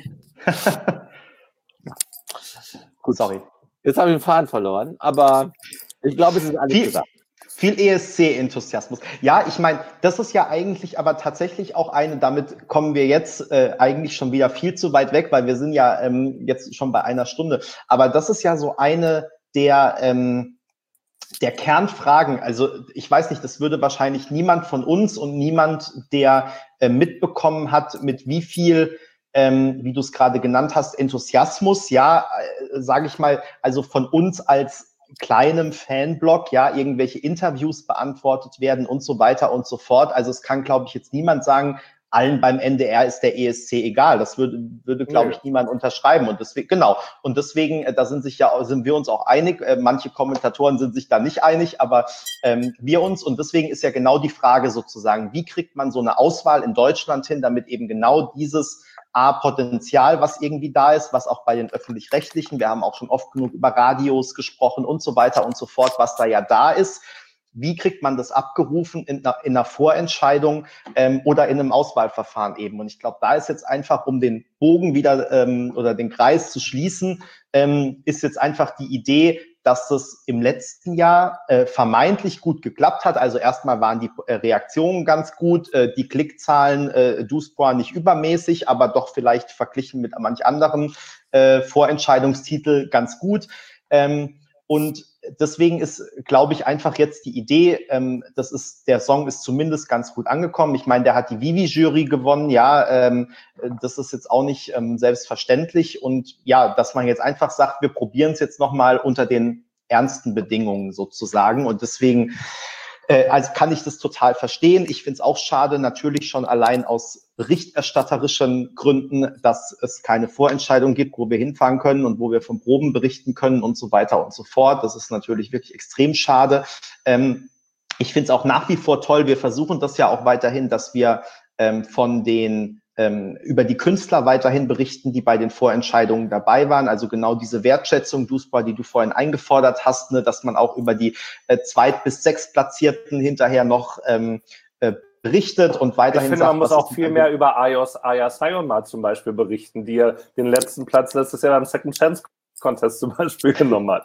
Gut. Sorry. Jetzt habe ich den Faden verloren, aber ich glaube, es ist alles Viel, gesagt. viel E S C-Enthusiasmus. Ja, ich meine, das ist ja eigentlich aber tatsächlich auch eine, damit kommen wir jetzt äh, eigentlich schon wieder viel zu weit weg, weil wir sind ja ähm, jetzt schon bei einer Stunde. Aber das ist ja so eine der, ähm, der Kernfragen. Also ich weiß nicht, das würde wahrscheinlich niemand von uns und niemand, der äh, mitbekommen hat, mit wie viel Ähm, wie du es gerade genannt hast, Enthusiasmus, ja, äh, sage ich mal, also von uns als kleinem Fanblog, ja, irgendwelche Interviews beantwortet werden und so weiter und so fort. Also es kann, glaube ich, jetzt niemand sagen, allen beim N D R ist der E S C egal. Das würde, würde glaube Nee. ich, niemand unterschreiben. Und deswegen, genau. Und deswegen, äh, da sind sich ja, sind wir uns auch einig. Äh, manche Kommentatoren sind sich da nicht einig, aber ähm, wir uns. Und deswegen ist ja genau die Frage sozusagen, wie kriegt man so eine Auswahl in Deutschland hin, damit eben genau dieses A, Potenzial, was irgendwie da ist, was auch bei den Öffentlich-Rechtlichen, wir haben auch schon oft genug über Radios gesprochen und so weiter und so fort, was da ja da ist. Wie kriegt man das abgerufen in einer, in einer Vorentscheidung ähm, oder in einem Auswahlverfahren eben? Und ich glaube, da ist jetzt einfach, um den Bogen wieder ähm, oder den Kreis zu schließen, ähm, ist jetzt einfach die Idee, dass das im letzten Jahr äh, vermeintlich gut geklappt hat. Also erstmal waren die äh, Reaktionen ganz gut, äh, die Klickzahlen äh, DoSport nicht übermäßig, aber doch vielleicht verglichen mit manch anderen äh, Vorentscheidungstitel ganz gut. Ähm, und deswegen ist, glaube ich, einfach jetzt die Idee, ähm, das ist, der Song ist zumindest ganz gut angekommen. Ich meine, der hat die Vivi-Jury gewonnen, ja, ähm, das ist jetzt auch nicht ähm, selbstverständlich. Und ja, dass man jetzt einfach sagt, wir probieren es jetzt nochmal unter den ernsten Bedingungen sozusagen. Und deswegen äh, also kann ich das total verstehen. Ich finde es auch schade, natürlich schon allein aus berichterstatterischen Gründen, dass es keine Vorentscheidung gibt, wo wir hinfahren können und wo wir von Proben berichten können und so weiter und so fort. Das ist natürlich wirklich extrem schade. Ähm, ich finde es auch nach wie vor toll. Wir versuchen das ja auch weiterhin, dass wir ähm, von den ähm, über die Künstler weiterhin berichten, die bei den Vorentscheidungen dabei waren. Also genau diese Wertschätzung, DoSport, die du vorhin eingefordert hast, ne, dass man auch über die äh, Zweit- bis Sechstplatzierten hinterher noch ähm, äh, berichtet und weiterhin Ich finde, sagt, man muss was auch ist- viel mehr über Ayos Aya Sayonma zum Beispiel berichten, die ja den letzten Platz letztes Jahr beim Second Chance Contest zum Beispiel genommen hat.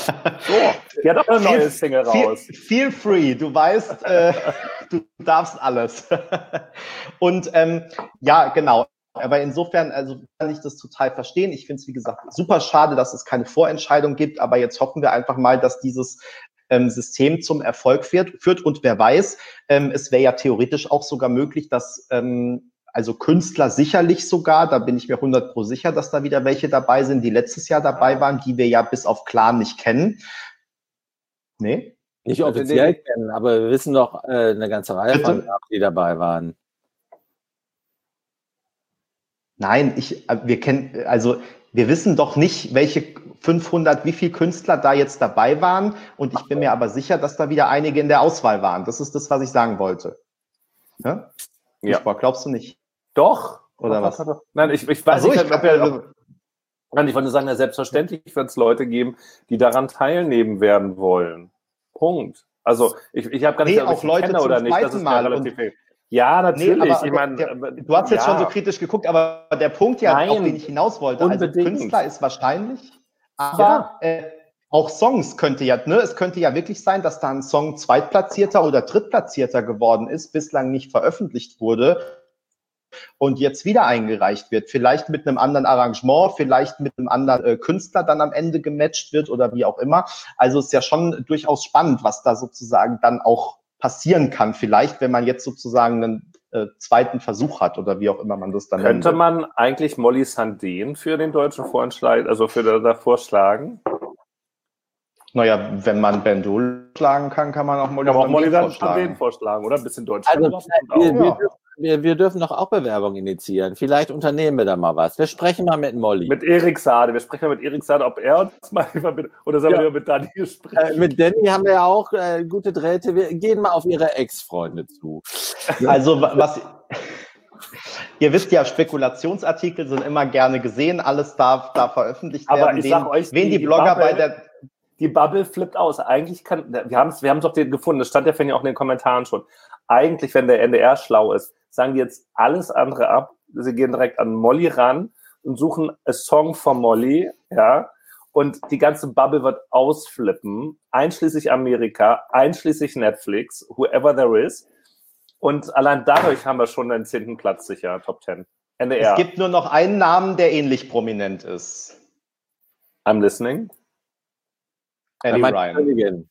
So, die hat auch eine neue Feel- Single feel, raus. Feel free, du weißt, äh, du darfst alles. Und ähm, ja, genau. Aber insofern, also kann ich das total verstehen. Ich finde es, wie gesagt, super schade, dass es keine Vorentscheidung gibt. Aber jetzt hoffen wir einfach mal, dass dieses ähm, System zum Erfolg führt. führt. Und wer weiß, ähm, es wäre ja theoretisch auch sogar möglich, dass ähm, also Künstler sicherlich sogar, da bin ich mir hundert Pro sicher, dass da wieder welche dabei sind, die letztes Jahr dabei waren, die wir ja bis auf Clan nicht kennen. Nee? Nicht offiziell kennen, aber wir wissen doch äh, eine ganze Reihe Bitte? von Namen, die dabei waren. Nein, ich, äh, wir kennen, also wir wissen doch nicht, welche fünfhundert, wie viele Künstler da jetzt dabei waren. Und ich bin mir aber sicher, dass da wieder einige in der Auswahl waren. Das ist das, was ich sagen wollte. Ja? Ja. Fußball, glaubst du nicht? Doch. Oder doch, was? doch, doch. Nein, ich, ich weiß Ach so, nicht, ich ob glaub, er, also- Nein, ich wollte sagen, ja, selbstverständlich wird es Leute geben, die daran teilnehmen werden wollen. Punkt. Also ich, ich habe gar nicht Nee, gesagt, ob auch ich Leute kenne zum oder nicht. Das zweiten ist mir Mal. relativ viel. Ja, natürlich. Nee, aber ich meine, der, du hast jetzt ja, schon so kritisch geguckt, aber der Punkt, ja, Nein, auf den ich hinaus wollte, unbedingt. also Künstler ist wahrscheinlich, aber Ja. äh, auch Songs könnte ja, ne, es könnte ja wirklich sein, dass da ein Song Zweitplatzierter oder Drittplatzierter geworden ist, bislang nicht veröffentlicht wurde und jetzt wieder eingereicht wird. Vielleicht mit einem anderen Arrangement, vielleicht mit einem anderen äh, Künstler dann am Ende gematcht wird oder wie auch immer. Also ist ja schon durchaus spannend, was da sozusagen dann auch passieren kann. Vielleicht, wenn man jetzt sozusagen einen äh, zweiten Versuch hat oder wie auch immer man das dann nennt. Könnte man eigentlich Molly Sandén für den deutschen Vorschlag, also für da vorschlagen? Naja, wenn man Ben schlagen kann, kann man auch Molly Sandén Molly vorschlagen. vorschlagen, oder? Ein bisschen Deutschland. Also, wir, wir, dürfen, wir, wir dürfen doch auch Bewerbung initiieren. Vielleicht unternehmen wir da mal was. Wir sprechen mal mit Molly. Mit Erik Saade. Wir sprechen mal mit Erik Saade, ob er uns mal verbindet. Oder sollen Ja. wir mit Dani sprechen? Äh, mit Danny haben wir ja auch äh, gute Drähte. Wir gehen mal auf ihre Ex-Freunde zu. Also was... Ihr wisst ja, Spekulationsartikel sind immer gerne gesehen, alles darf da veröffentlicht Aber werden. ich wen, sag euch, wen die, die Blogger Bubble, bei der... Die Bubble flippt aus. Eigentlich kann, wir haben es wir haben es doch gefunden, das stand ja vorhin auch in den Kommentaren schon. Eigentlich, wenn der N D R schlau ist, sagen die jetzt alles andere ab. Sie gehen direkt an Molly ran und suchen a Song von Molly, ja. Und die ganze Bubble wird ausflippen, einschließlich Amerika, einschließlich Netflix, whoever there is. Und allein dadurch haben wir schon den zehnten Platz sicher, Top Ten. N D R. Es gibt nur noch einen Namen, der ähnlich prominent ist. I'm listening. Ellie Ryan.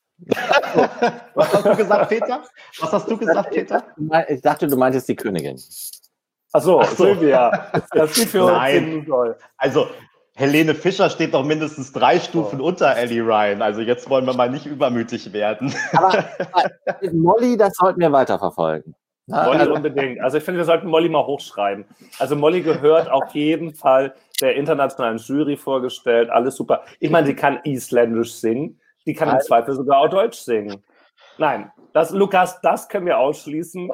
Was hast du gesagt, Peter? Was hast du gesagt, Peter? Ich dachte, du meintest die Königin. Ach so, Ach so. Silvia. Das sieht für uns Nein. singen soll. Also, Helene Fischer steht doch mindestens drei Stufen oh. unter Ellie Ryan. Also jetzt wollen wir mal nicht übermütig werden. Aber Molly, das sollten wir weiterverfolgen. Molly also, unbedingt. Also ich finde, wir sollten Molly mal hochschreiben. Also Molly gehört auf jeden Fall der internationalen Jury vorgestellt. Alles super. Ich meine, sie kann isländisch singen. Die kann im Zweifel sogar auch Deutsch singen. Nein, das, Lukas, das können wir ausschließen.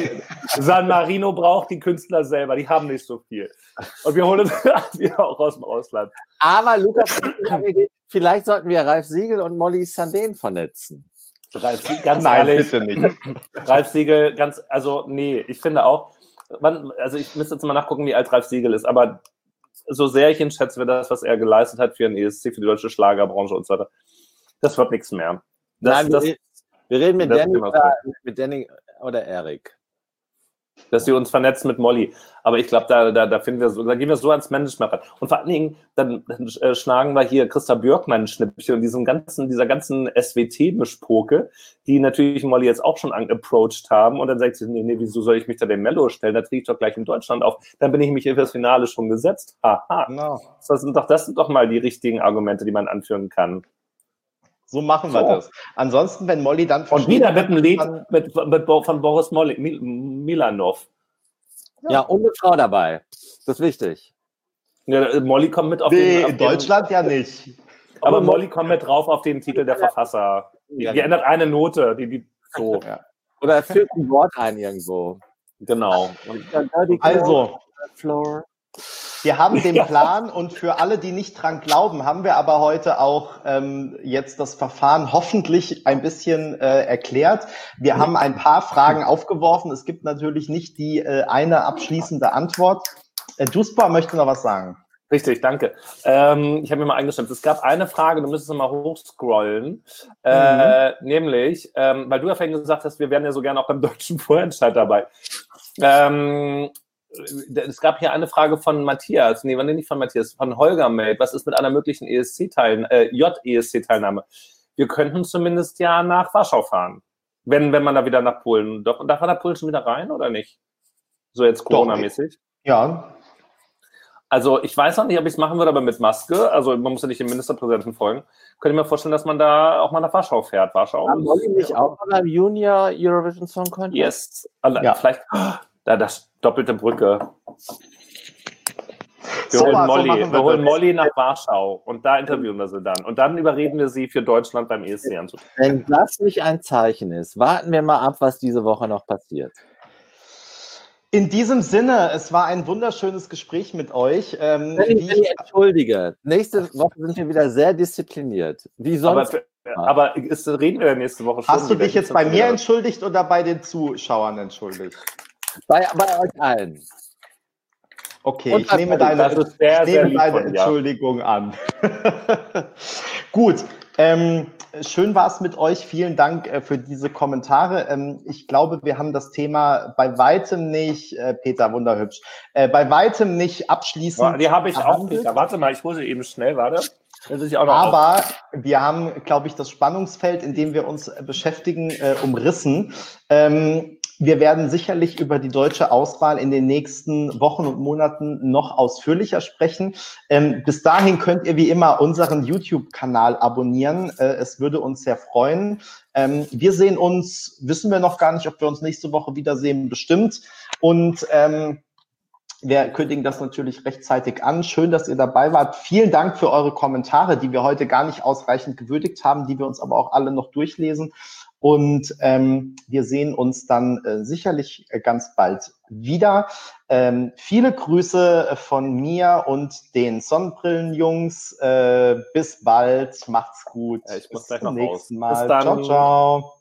San Marino braucht die Künstler selber. Die haben nicht so viel. Und wir holen sie auch aus dem Ausland. Aber Lukas, vielleicht sollten wir Ralf Siegel und Molly Sandén vernetzen. Ralf, ganz Nein, ehrlich, bitte nicht. Ralf Siegel, ganz, also nee, ich finde auch, man, also ich müsste jetzt mal nachgucken, wie alt Ralf Siegel ist, aber so sehr ich ihn schätze, das, was er geleistet hat für den E S C, für die deutsche Schlagerbranche und so weiter, das wird nichts mehr. Das, Nein, das, wir, wir reden mit das Danny, Thema oder, mit Danny oder Erik. Dass wir uns vernetzen mit Molly. Aber ich glaube, da, da, da finden wir so, da gehen wir so ans Management ran. Und vor allen Dingen, dann, dann äh, schlagen wir hier Christa Björkmann Schnippchen und diesem ganzen, dieser ganzen S W T-Mischpoke, die natürlich Molly jetzt auch schon approached haben. Und dann sagt sie, nee, nee, wieso soll ich mich da dem Mello stellen? Da kriege ich doch gleich in Deutschland auf. Dann bin ich mich für das Finale schon gesetzt. Haha. Genau. Das sind doch, das sind doch mal die richtigen Argumente, die man anführen kann. So machen wir so. das. Ansonsten, wenn Molly dann... Und wieder mit einem Lied mit, mit, von Boris Molly, Mil, Milanov. Ja. ja, und eine Frau dabei. Das ist wichtig. Ja, Molly kommt mit auf nee, den... Auf in Deutschland den, ja nicht. Aber, aber Molly kommt mit drauf auf den Titel der Verfasser. Die, die ändert eine Note. Die, die, so. Ja. Oder führt ein Wort ein irgendwo. Genau. Also... Floor. Wir haben den Plan und für alle, die nicht dran glauben, haben wir aber heute auch ähm, jetzt das Verfahren hoffentlich ein bisschen äh, erklärt. Wir haben ein paar Fragen aufgeworfen. Es gibt natürlich nicht die äh, eine abschließende Antwort. Äh, Duspa möchte noch was sagen. Richtig, danke. Ähm, ich habe mir mal eingestimmt. Es gab eine Frage, du müsstest mal hochscrollen, äh, mhm. nämlich, ähm, weil du ja vorhin gesagt hast, wir wären ja so gerne auch beim deutschen Vorentscheid dabei. Ähm, Es gab hier eine Frage von Matthias, nee, nicht von Matthias, von Holger Meld. Was ist mit einer möglichen E S C-Teilnahme, äh, J-E S C-Teilnahme? Wir könnten zumindest ja nach Warschau fahren, wenn, wenn man da wieder nach Polen, doch, darf man nach Polen schon wieder rein oder nicht? So jetzt Corona-mäßig? Ja. Also ich weiß noch nicht, ob ich es machen würde, aber mit Maske, also man muss ja nicht dem Ministerpräsidenten folgen, könnte ich mir vorstellen, dass man da auch mal nach Warschau fährt. Warschau. Haben Molly nicht auch mal beim Junior Eurovision Song Contest? Yes. Also, ja. Vielleicht, da das doppelte Brücke. Wir holen Molly, so wir holen Molly nach Warschau und da interviewen wir sie dann. Und dann überreden wir sie für Deutschland beim E S C anzutreten. Wenn das nicht ein Zeichen ist, warten wir mal ab, was diese Woche noch passiert. In diesem Sinne, es war ein wunderschönes Gespräch mit euch. Ähm, wenn ich, wenn ich entschuldige, nächste Woche sind wir wieder sehr diszipliniert. Wie sonst? Aber, aber ist, reden wir nächste Woche schon. Hast du dich jetzt bei mir entschuldigt oder bei den Zuschauern entschuldigt? Bei, bei euch allen. Okay, ich nehme deine, sehr, ich nehme deine Entschuldigung an. Gut, Ähm, schön war es mit euch. Vielen Dank äh, für diese Kommentare. Ähm, ich glaube, wir haben das Thema bei weitem nicht, äh, Peter, wunderhübsch, äh, bei weitem nicht abschließend. Die habe ich auch, behandelt. Peter. Warte mal, ich hole sie eben schnell, warte. Das ist auch noch Aber auf. wir haben, glaube ich, das Spannungsfeld, in dem wir uns beschäftigen, äh, umrissen. Ähm, wir werden sicherlich über die deutsche Auswahl in den nächsten Wochen und Monaten noch ausführlicher sprechen. Ähm, bis dahin könnt ihr wie immer unseren YouTube-Kanal abonnieren. Äh, es würde uns sehr freuen. Ähm, wir sehen uns, wissen wir noch gar nicht, ob wir uns nächste Woche wiedersehen, bestimmt. Und ähm, wir kündigen das natürlich rechtzeitig an. Schön, dass ihr dabei wart. Vielen Dank für eure Kommentare, die wir heute gar nicht ausreichend gewürdigt haben, die wir uns aber auch alle noch durchlesen. Und ähm, wir sehen uns dann äh, sicherlich ganz bald wieder. Ähm, viele Grüße von mir und den Sonnenbrillenjungs. Äh, bis bald. Macht's gut. Ja, ich muss bis gleich zum noch raus. nächsten Mal. Bis dann. Ciao, ciao.